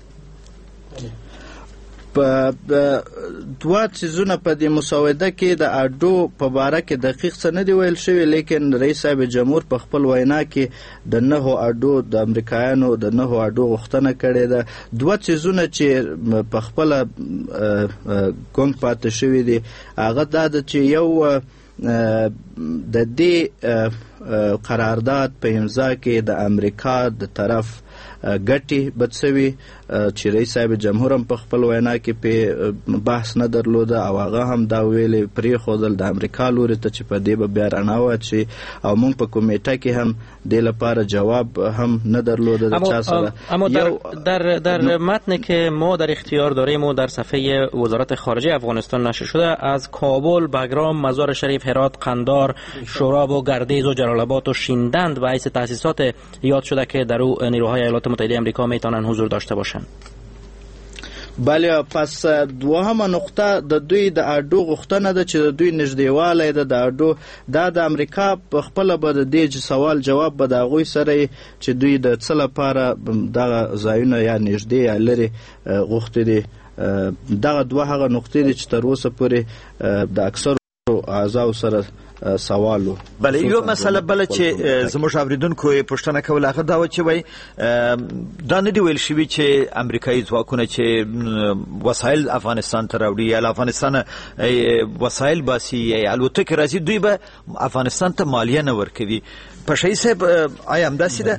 دوه چیزونه په دې مسوده کې د اډو په باره کې دقیق څه نه دی ویل شوی، لیکن رئیس صاحب جمهور په خپل وینا کې د 9 اډو د امریکایانو د 9 اډو غوښتنه کړې ده. دوه چیزونه چې په خپل ګونګ پاتې شوی دي هغه دا ده چې یو د دې قرارداد په امضا کې د امریکا د طرف ګټي بڅوي چې رئیس صاحب جمهور هم په خپل وینا کې په بحث نه درلوده او هغه هم دا ویلي پرې خودل د امریکا لوري ته چې په دې به بیا رڼا واچي او موږ په کمیټه کې هم د لپاره جواب هم نه درلوده د چا سره. اما در متن که ما در اختیار داریم و در صفحه وزارت خارجه افغانستان نشر شده از کابل، بگرام، مزار شریف، هرات، قندار، شوراب و گردیز و جلال آباد و شیندند و حیث تاسیسات یاد شده که در او نیروهای ایالات متحده آمریکا میتونن حضور داشته باشند. بله، پس دوهمه نقطه د دوی د اډو غوښتنه ده چې د دوی نږدېوالی ده د اډو دا د امریکا په خپله به د دې سوال جواب به د هغوی سره چې دوی د څه لپاره دغه ځایونه یا نږدې یا لرې غوښتي دي. دغه دوه هغه نقطې دي چې تر اوسه پورې د اکثرو اعضاو سره سوالو. بله، یو مسله بله چې زموږ اوریدونکو یې پوښتنه کوله هغه دا و چې وایي دا نه دي ویل شوي چې امریکایي ځواکونه چې وسایل افغانستان ته راوړي یا له افغانستانه وسایل باسي یا الوتکې راځي دوی به افغانستان ته مالیه نه ورکوي. پشهی صاحب آیا همداسې ده؟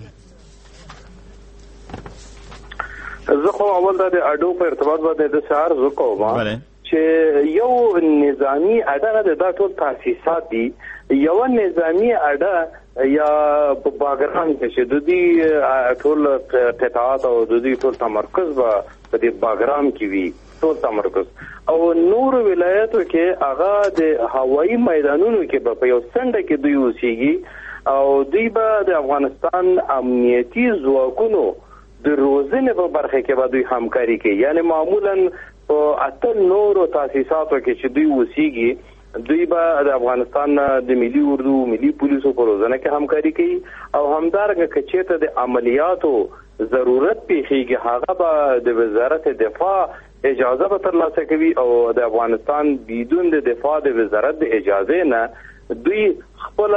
زه خو اول دا د اډو په ارتباط باندې د سهار زه کوم چې یو نظامی اډه نه دا ټول تاسیسات دي. یو نظامی اډه یا په باګرام کې چې د دې ټول قطاعات او د دې ټول تمرکز په دې باګرام کې وي، ټول تمرکز او نور ولایتو کې هغه د هوایي میدانونو کې په یو څنډه کې دوی اوسېږي او دوی به د افغانستان امنیتي ځواکونو د روزنې په برخه کې به دوی همکاري کوي. یعنی معمولاً په اتل نورو تاسیساتو کې چې دوی اوسېږي دوی به د افغانستان د ملي اردو ملي پولیسو په روزنه کې همکاري کوي او همدارنګه که چېرته د عملیاتو ضرورت پیښیږي هغه به د وزارت دفاع اجازه به ترلاسه کوي او د افغانستان بدون د دفاع د وزارت د اجازه نه دوی خپل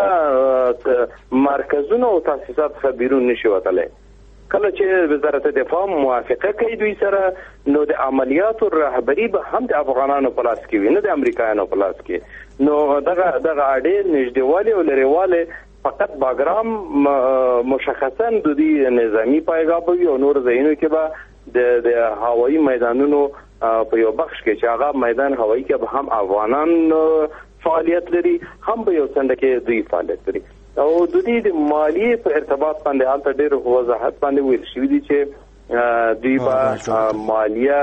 مرکزونه او تاسیسات څخه بیرون نشي وتلی. کله چې وزارت دفاع موافقه کوي دوی سره نو د عملیاتو رهبری به هم د افغانانو په لاس کې وي نه د امریکایانو په لاس کې. نو دغه اړې نږدېوالی او لرېوالی فقط باګرام مشخصا د دې نظامی پایګاه به وي او نور ځایونو کې به د هوایي میدانونو په یو بخش کې چې هغه میدان هوایي کې به هم افغانان فعالیت لري هم به یو څنډه کې دوی فعالیت لري. او د دې د مالیې په ارتباط باندې هلته ډېر وضاحت باندې ویل شوي دي چې دوی به مالیه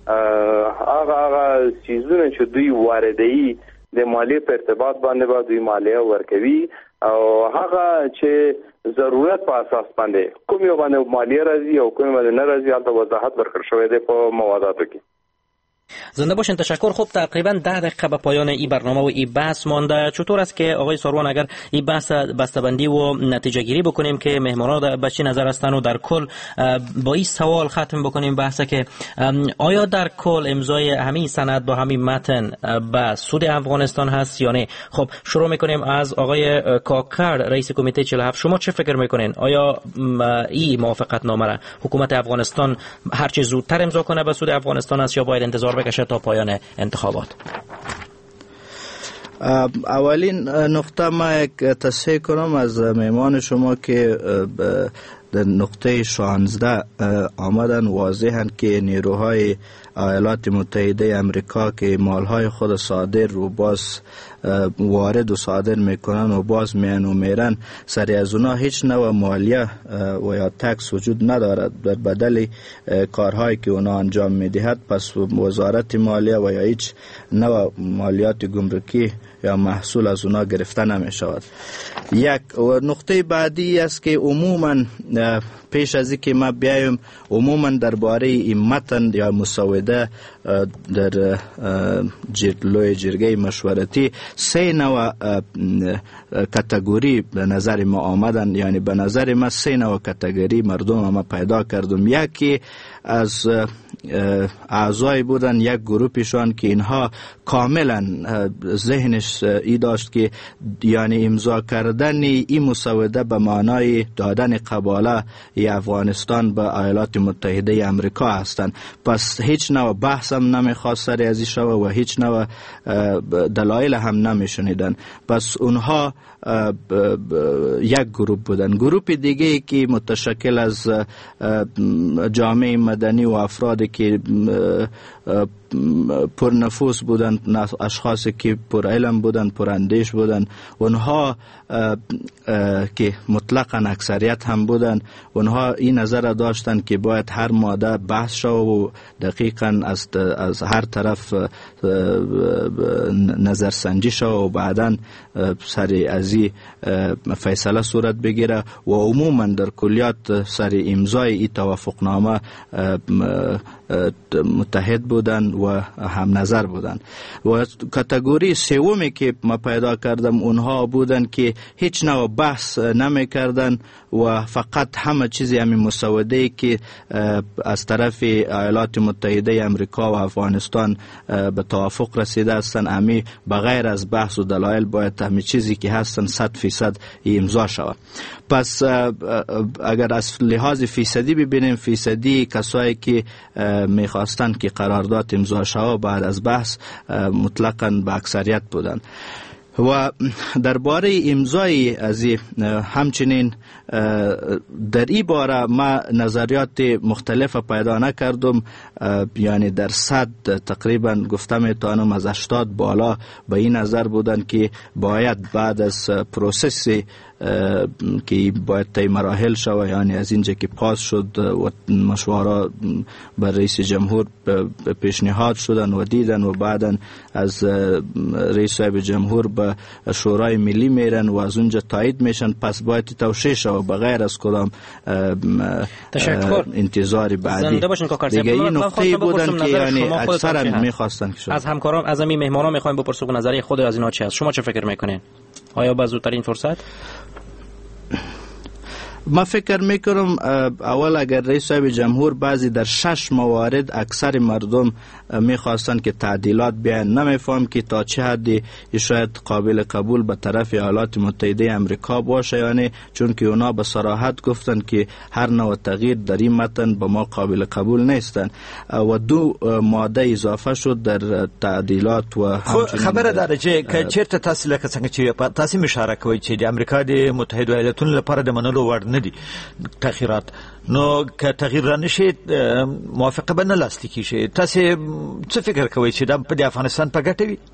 هغه چیزونه چې دوی واردوي د مالیې په ارتباط باندې به دوی مالیه ورکوي او هغه چې ضرورت په اساس باندې کوم یو باندې مالیه راځي او کوم باندې نه راځي هلته وضاحت ورکړل شوی دی په مواداتو کې. زنده باشین، تشکر. خب تقریبا 10 دقیقه به پایان این برنامه و این بحث مانده. چطور است که آقای ساروان اگر این بحث بسته‌بندی و نتیجه گیری بکنیم که مهمانان به چه نظر هستند و در کل با این سوال ختم بکنیم بحث که آیا در کل امضای همین سند با همین متن به سود افغانستان هست یا نه؟ خب شروع میکنیم از آقای کاکر، رئیس کمیته 47. شما چه فکر میکنین؟ آیا این موافقت نامه را حکومت افغانستان هر چه زودتر امضا کنه به سود افغانستان است یا باید انتظار بکشه تا پایان انتخابات؟ اولین نقطه ما یک تصحیح کنم از مهمان شما که در نقطه 16 آمدن واضحن که نیروهای ایالات متحده امریکا که مالهای خود صادر و باز وارد و صادر میکنن و باز میان و میرن، سری از اونا هیچ نوع مالیه و یا تکس وجود ندارد در بدل کارهایی که اونا انجام میدهد. پس وزارت مالیه و یا هیچ نوع مالیات گمرکی یا محصول از اونا گرفته نمی شود. یک نقطه بعدی است که عموما پیش از اینکه ما بیایم عموما درباره این متن یا مسوده در لوی جرگه مشورتی 3 نوع کاتگوری به نظر ما آمدن. یعنی به نظر ما 3 نوع کاتگوری مردم ما پیدا کردم. یکی از اعضای بودن یک گروپشان که اینها کاملا ذهنش ای داشت که یعنی امضا کردن این مسوده به معنای دادن قباله افغانستان به ایالات متحده امریکا هستند. پس هیچ نوع بحث هم نمیخواست سر ازی شود و هیچ نوع دلایل هم نمیشنیدن. پس اونها یک گروپ بودن. گروپ دیگه که متشکل از جامعه مدنی و افرادی که پر نفوس بودن، اشخاصی که پر علم بودن، پر اندیش بودن، اونها که مطلقاً اکثریت هم بودن، اونها این نظر داشتن که باید هر ماده بحث شود و دقیقاً از هر طرف نظرسنجی شود و بعداً سر ازی فیصله صورت بگیره و عموماً در کلیات سر امضای این توافقنامه متحد بودن و هم نظر بودن. و کاتگوری سومی که ما پیدا کردم اونها بودن که هیچ نوع بحث نمی کردن و فقط همه چیزی همین مسوده‌ای که از طرف ایالات متحده امریکا و افغانستان به توافق رسیده هستن، امی بغیر از بحث و دلایل باید همین چیزی که هستن 100% امضا شود. پس اگر از لحاظ فیصدی ببینیم، فیصدی کسایی که میخواستن که قرارداد امضا شود بعد از بحث مطلقاً به اکثریت بودن. و درباره امضای از همچنین در این باره ما نظریات مختلف پیدا نکردم. یعنی در 100 تقریبا گفته میتونم از 80 بالا به این نظر بودن که باید بعد از پروسسی که باید طی مراحل شود، یعنی از اینجا که پاس شد و مشوره بر رئیس جمهور پیشنهاد شدن و دیدن و بعدا از رئیس صاحب جمهور به شورای ملی میرن و از اونجا تایید میشن، پس باید توشیح شود بغیر از کدام انتظاری بعدی. دیگه این نقطه بودن که یعنی اکثرا میخواستن که از همکاران از همین مهمانان میخوایم بپرسیم که نظریه خود از اینا چی است. شما چه فکر میکنین؟ آیا به زودترین فرصت؟ ما فکر میکنم اول اگر رئیس صاحب جمهور بعضی در 6 موارد اکثر مردم میخواستن که تعدیلات بیان، نمیفهم که تا چه حدی شاید قابل قبول به طرف ایالات متحده امریکا باشه، یعنی چون که اونا به صراحت گفتن که هر نوع تغییر در این متن به ما قابل قبول نیستن و 2 ماده اضافه شد در تعدیلات. و خبره داره چې چیرته تاسو لکه څنګه چې تاسو اشاره کوي چې د امریکا د متحده ایالاتونو لپاره د منلو وړ نه دي تغییرات، نو که تغییر را نشي موافقه به نه لاسلیک شي. تاسو څه فکر کوئ چې دا په افغانستان په ګټه وي؟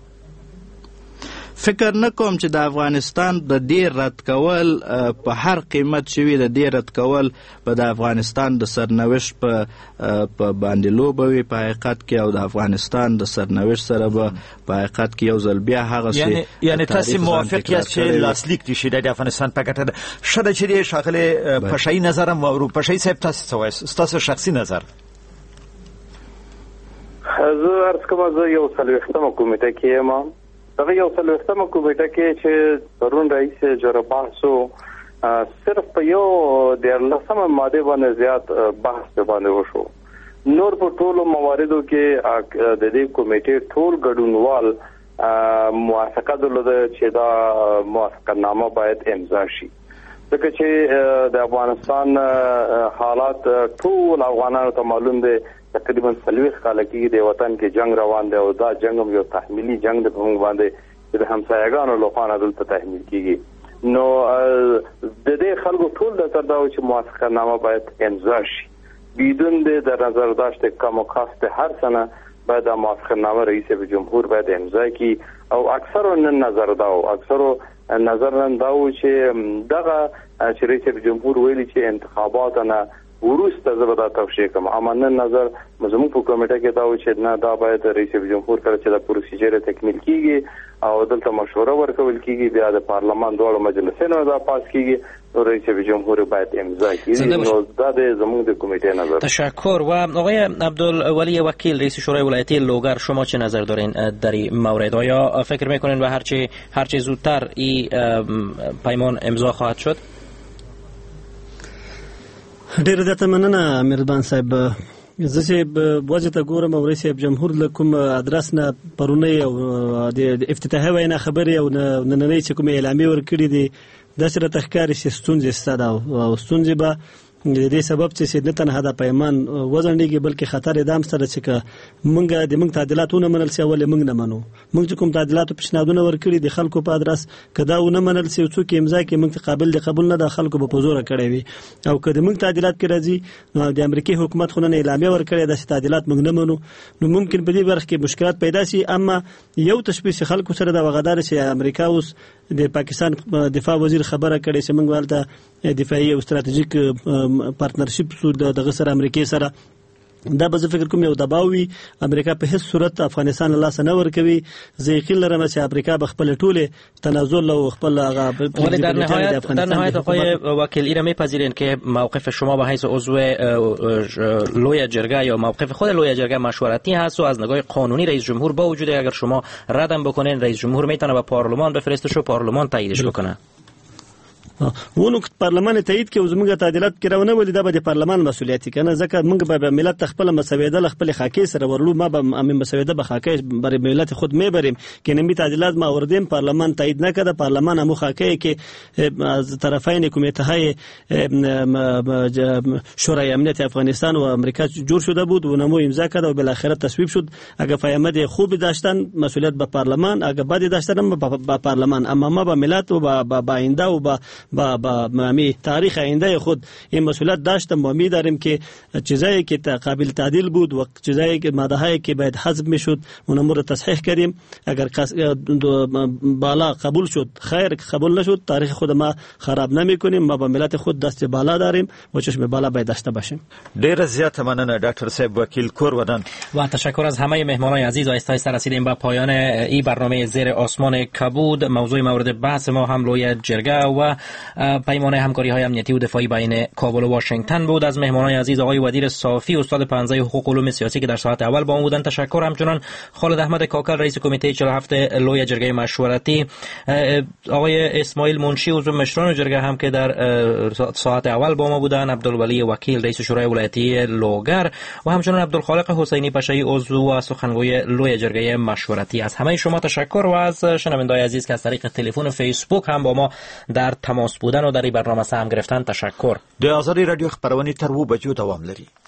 فکر نکوم چې د افغانستان د دې رد کول په هر قیمت شوی، د دې رد کول به د افغانستان د سرنوشت په باندې لوبه وي په حقیقت کې، او د افغانستان د سرنوشت سره به په حقیقت کې یو ځل بیا هغه یعنی تاسو موافق یاست چې لاسلیک دي شي د افغانستان په ګټه ده؟ شته چې شاغله پښای نظر مو پښای صاحب تاسو تاسو شخصي نظر؟ زه ارڅ کوم زه یو څلوېښتمه کمیټه کې یم. دغه یو څلوېښتمه کمیټه کې چې پرون رئیس جوړ بحثو صرف په یو 13مه ماده باندې زیات بحث باندې وشو. نور په ټولو مواردو کې د دې کمیټې ټول ګډونوال موافقه درلوده چې دا موافقتنامه باید امضا شي، ځکه چې د افغانستان حالات ټول افغانانو ته معلوم دي. تقریبا 40 کال کې د وطن کې جنگ روان دی او دا جنگ هم یو تحمیلي جنگ د کوم باندې د همسایګانو لخوا دلته تحمیل کیږي. نو د دې خلکو ټول د تر دا چې موافقتنامه باید امضا شي. بدون در نظر داشت کم و کاست هر سنه باید موافقتنامه رئیس جمهور باید امضا کی او اکثر نظر داو چې دغه چې رئیس جمهور ویلي چې انتخابات نه ورسته زبده توشیح کوم اما نن نظر زموږ په کمیټه کې دا و چې نه دا باید رئیس جمهور کړي چې د پروسیجر تکمیل کیږي او دلته مشوره ورکول کیږي بیا د پارلمان دوه مجلسونو دا پاس کیږي او رئیس جمهور باید امضا کړي نو دا د زموږ د کمیټې نظر. تشکر. و آقای عبدالولی وکیل رئیس شورای ولایتی لوگر، شما چه نظر دارین در این مورد؟ آیا فکر میکنین و هرچی زودتر این پیمان امضا خواهد شد؟ ډیر زیاته مننه مهربان صاحب. زه چې وجه ته ګورم او رئیس جمهور له کوم ادرس نه پرونی او د افتتاحي وینا خبرې او نننۍ چې کوم اعلامیه ورکړي دي داسې راته ښکاري چې ستونزې شته او ستونزې به د دې سبب چې نه تنها دا پیمان وځنډېږي بلکې خطر ادام سره چې موږ تعدیلاتونه منل سي ولې موږ نه منو. موږ کوم تعدیلاتو پیشنهادونه ورکړي د خلکو په ادرس کدا ونه منل سي څوک امضا کې موږ قابل د قبول نه د خلکو په زور کړی وي او کله موږ تعدیلات کې راځي نو د امریکای حکومت خو نه اعلامیه ورکړي د تعدیلات موږ نه منو نو ممکن په دې برخه کې مشکلات پیدا شي. اما یو تشبیه خلکو سره د وغدار چې امریکا اوس د پاکستان دفاع وزیر خبره کړې چې موږ ولته دفاعي او استراتیژیک پارتنرشپ د غسر امریکای سره دا به فکر کوم یو دباوي امریکا په هیڅ صورت افغانستان الله سنور کوي. زه یقین لرم چې امریکا به خپل ټوله تنازل او خپل ولی در نهایت آقای وکیل ایرا میپذیرین که موقف شما به حیث عضو لوی جرگه یا موقف خود لوی جرگه مشورتی هست و از نگاه قانونی رئیس جمهور با وجود اگر شما ردم بکنین رئیس جمهور میتونه به پارلمان بفرستش و پارلمان تاییدش بکنه؟ ونو پارلمان تایید کې زموږ تعدیلات کراونه ولې دا به د پارلمان مسولیت کنه ځکه موږ به ملت خپل مسویده خپل خاکې سره ورلو ما به مسویده به خاکې بر ملت خود میبریم که نمی تعدیلات ما وردیم پارلمان تایید نکرده پارلمان مو خاکې کې از طرفین کمیته های شورای امنیت افغانستان و امریکا جور شده بود و نمو امضا کرد و بالاخره تصویب شد. اگه فیامد خوب داشتن مسئولیت به پارلمان اگه بد داشتن به پارلمان اما ما به ملت و با آینده و با تاریخ آینده خود این مسئولیت داشتم و امیدواریم که چیزایی که قابل تعدیل بود و چیزایی که ماده هایی که باید حذف میشد اون امور تصحیح کردیم. اگر بالا قبول شد خیر، قبول نشد تاریخ خود ما خراب نمیکنیم. ما با ملت خود دست بالا داریم و چشم بالا باید داشته باشیم. ډیر زیات مننه ډاکټر صاحب وکیل کورودان و تشکر از همه مهمانان عزیز. آهسته رسیدیم به پایان این برنامه زیر آسمان کبود. موضوع مورد بحث ما هم لوی جرگه و پیمان همکاری های امنیتی و دفاعی بین کابل و واشنگتن بود. از مهمانان عزیز آقای ودیر صافی استاد پنزه حقوق علوم سیاسی که در ساعت اول با ما بودند تشکر. همچنان خالد احمد کاکل رئیس کمیته 47 لوی جرگه مشورتی، آقای اسماعیل منشی عضو مشران جرگه هم که در ساعت اول با ما بودند، عبدالولی وکیل رئیس شورای ولایتی لوگر و همچنان عبدالخالق حسینی پشایی عضو و سخنگوی لوی جرگه مشورتی. از همه شما تشکر و از شنوندگان عزیز که از طریق تلفن فیسبوک هم با ما در تماس بودن و در این برنامه سهم گرفتن تشکر. د آزادی رادیو خبرونه تر 2 بجو دوام لري.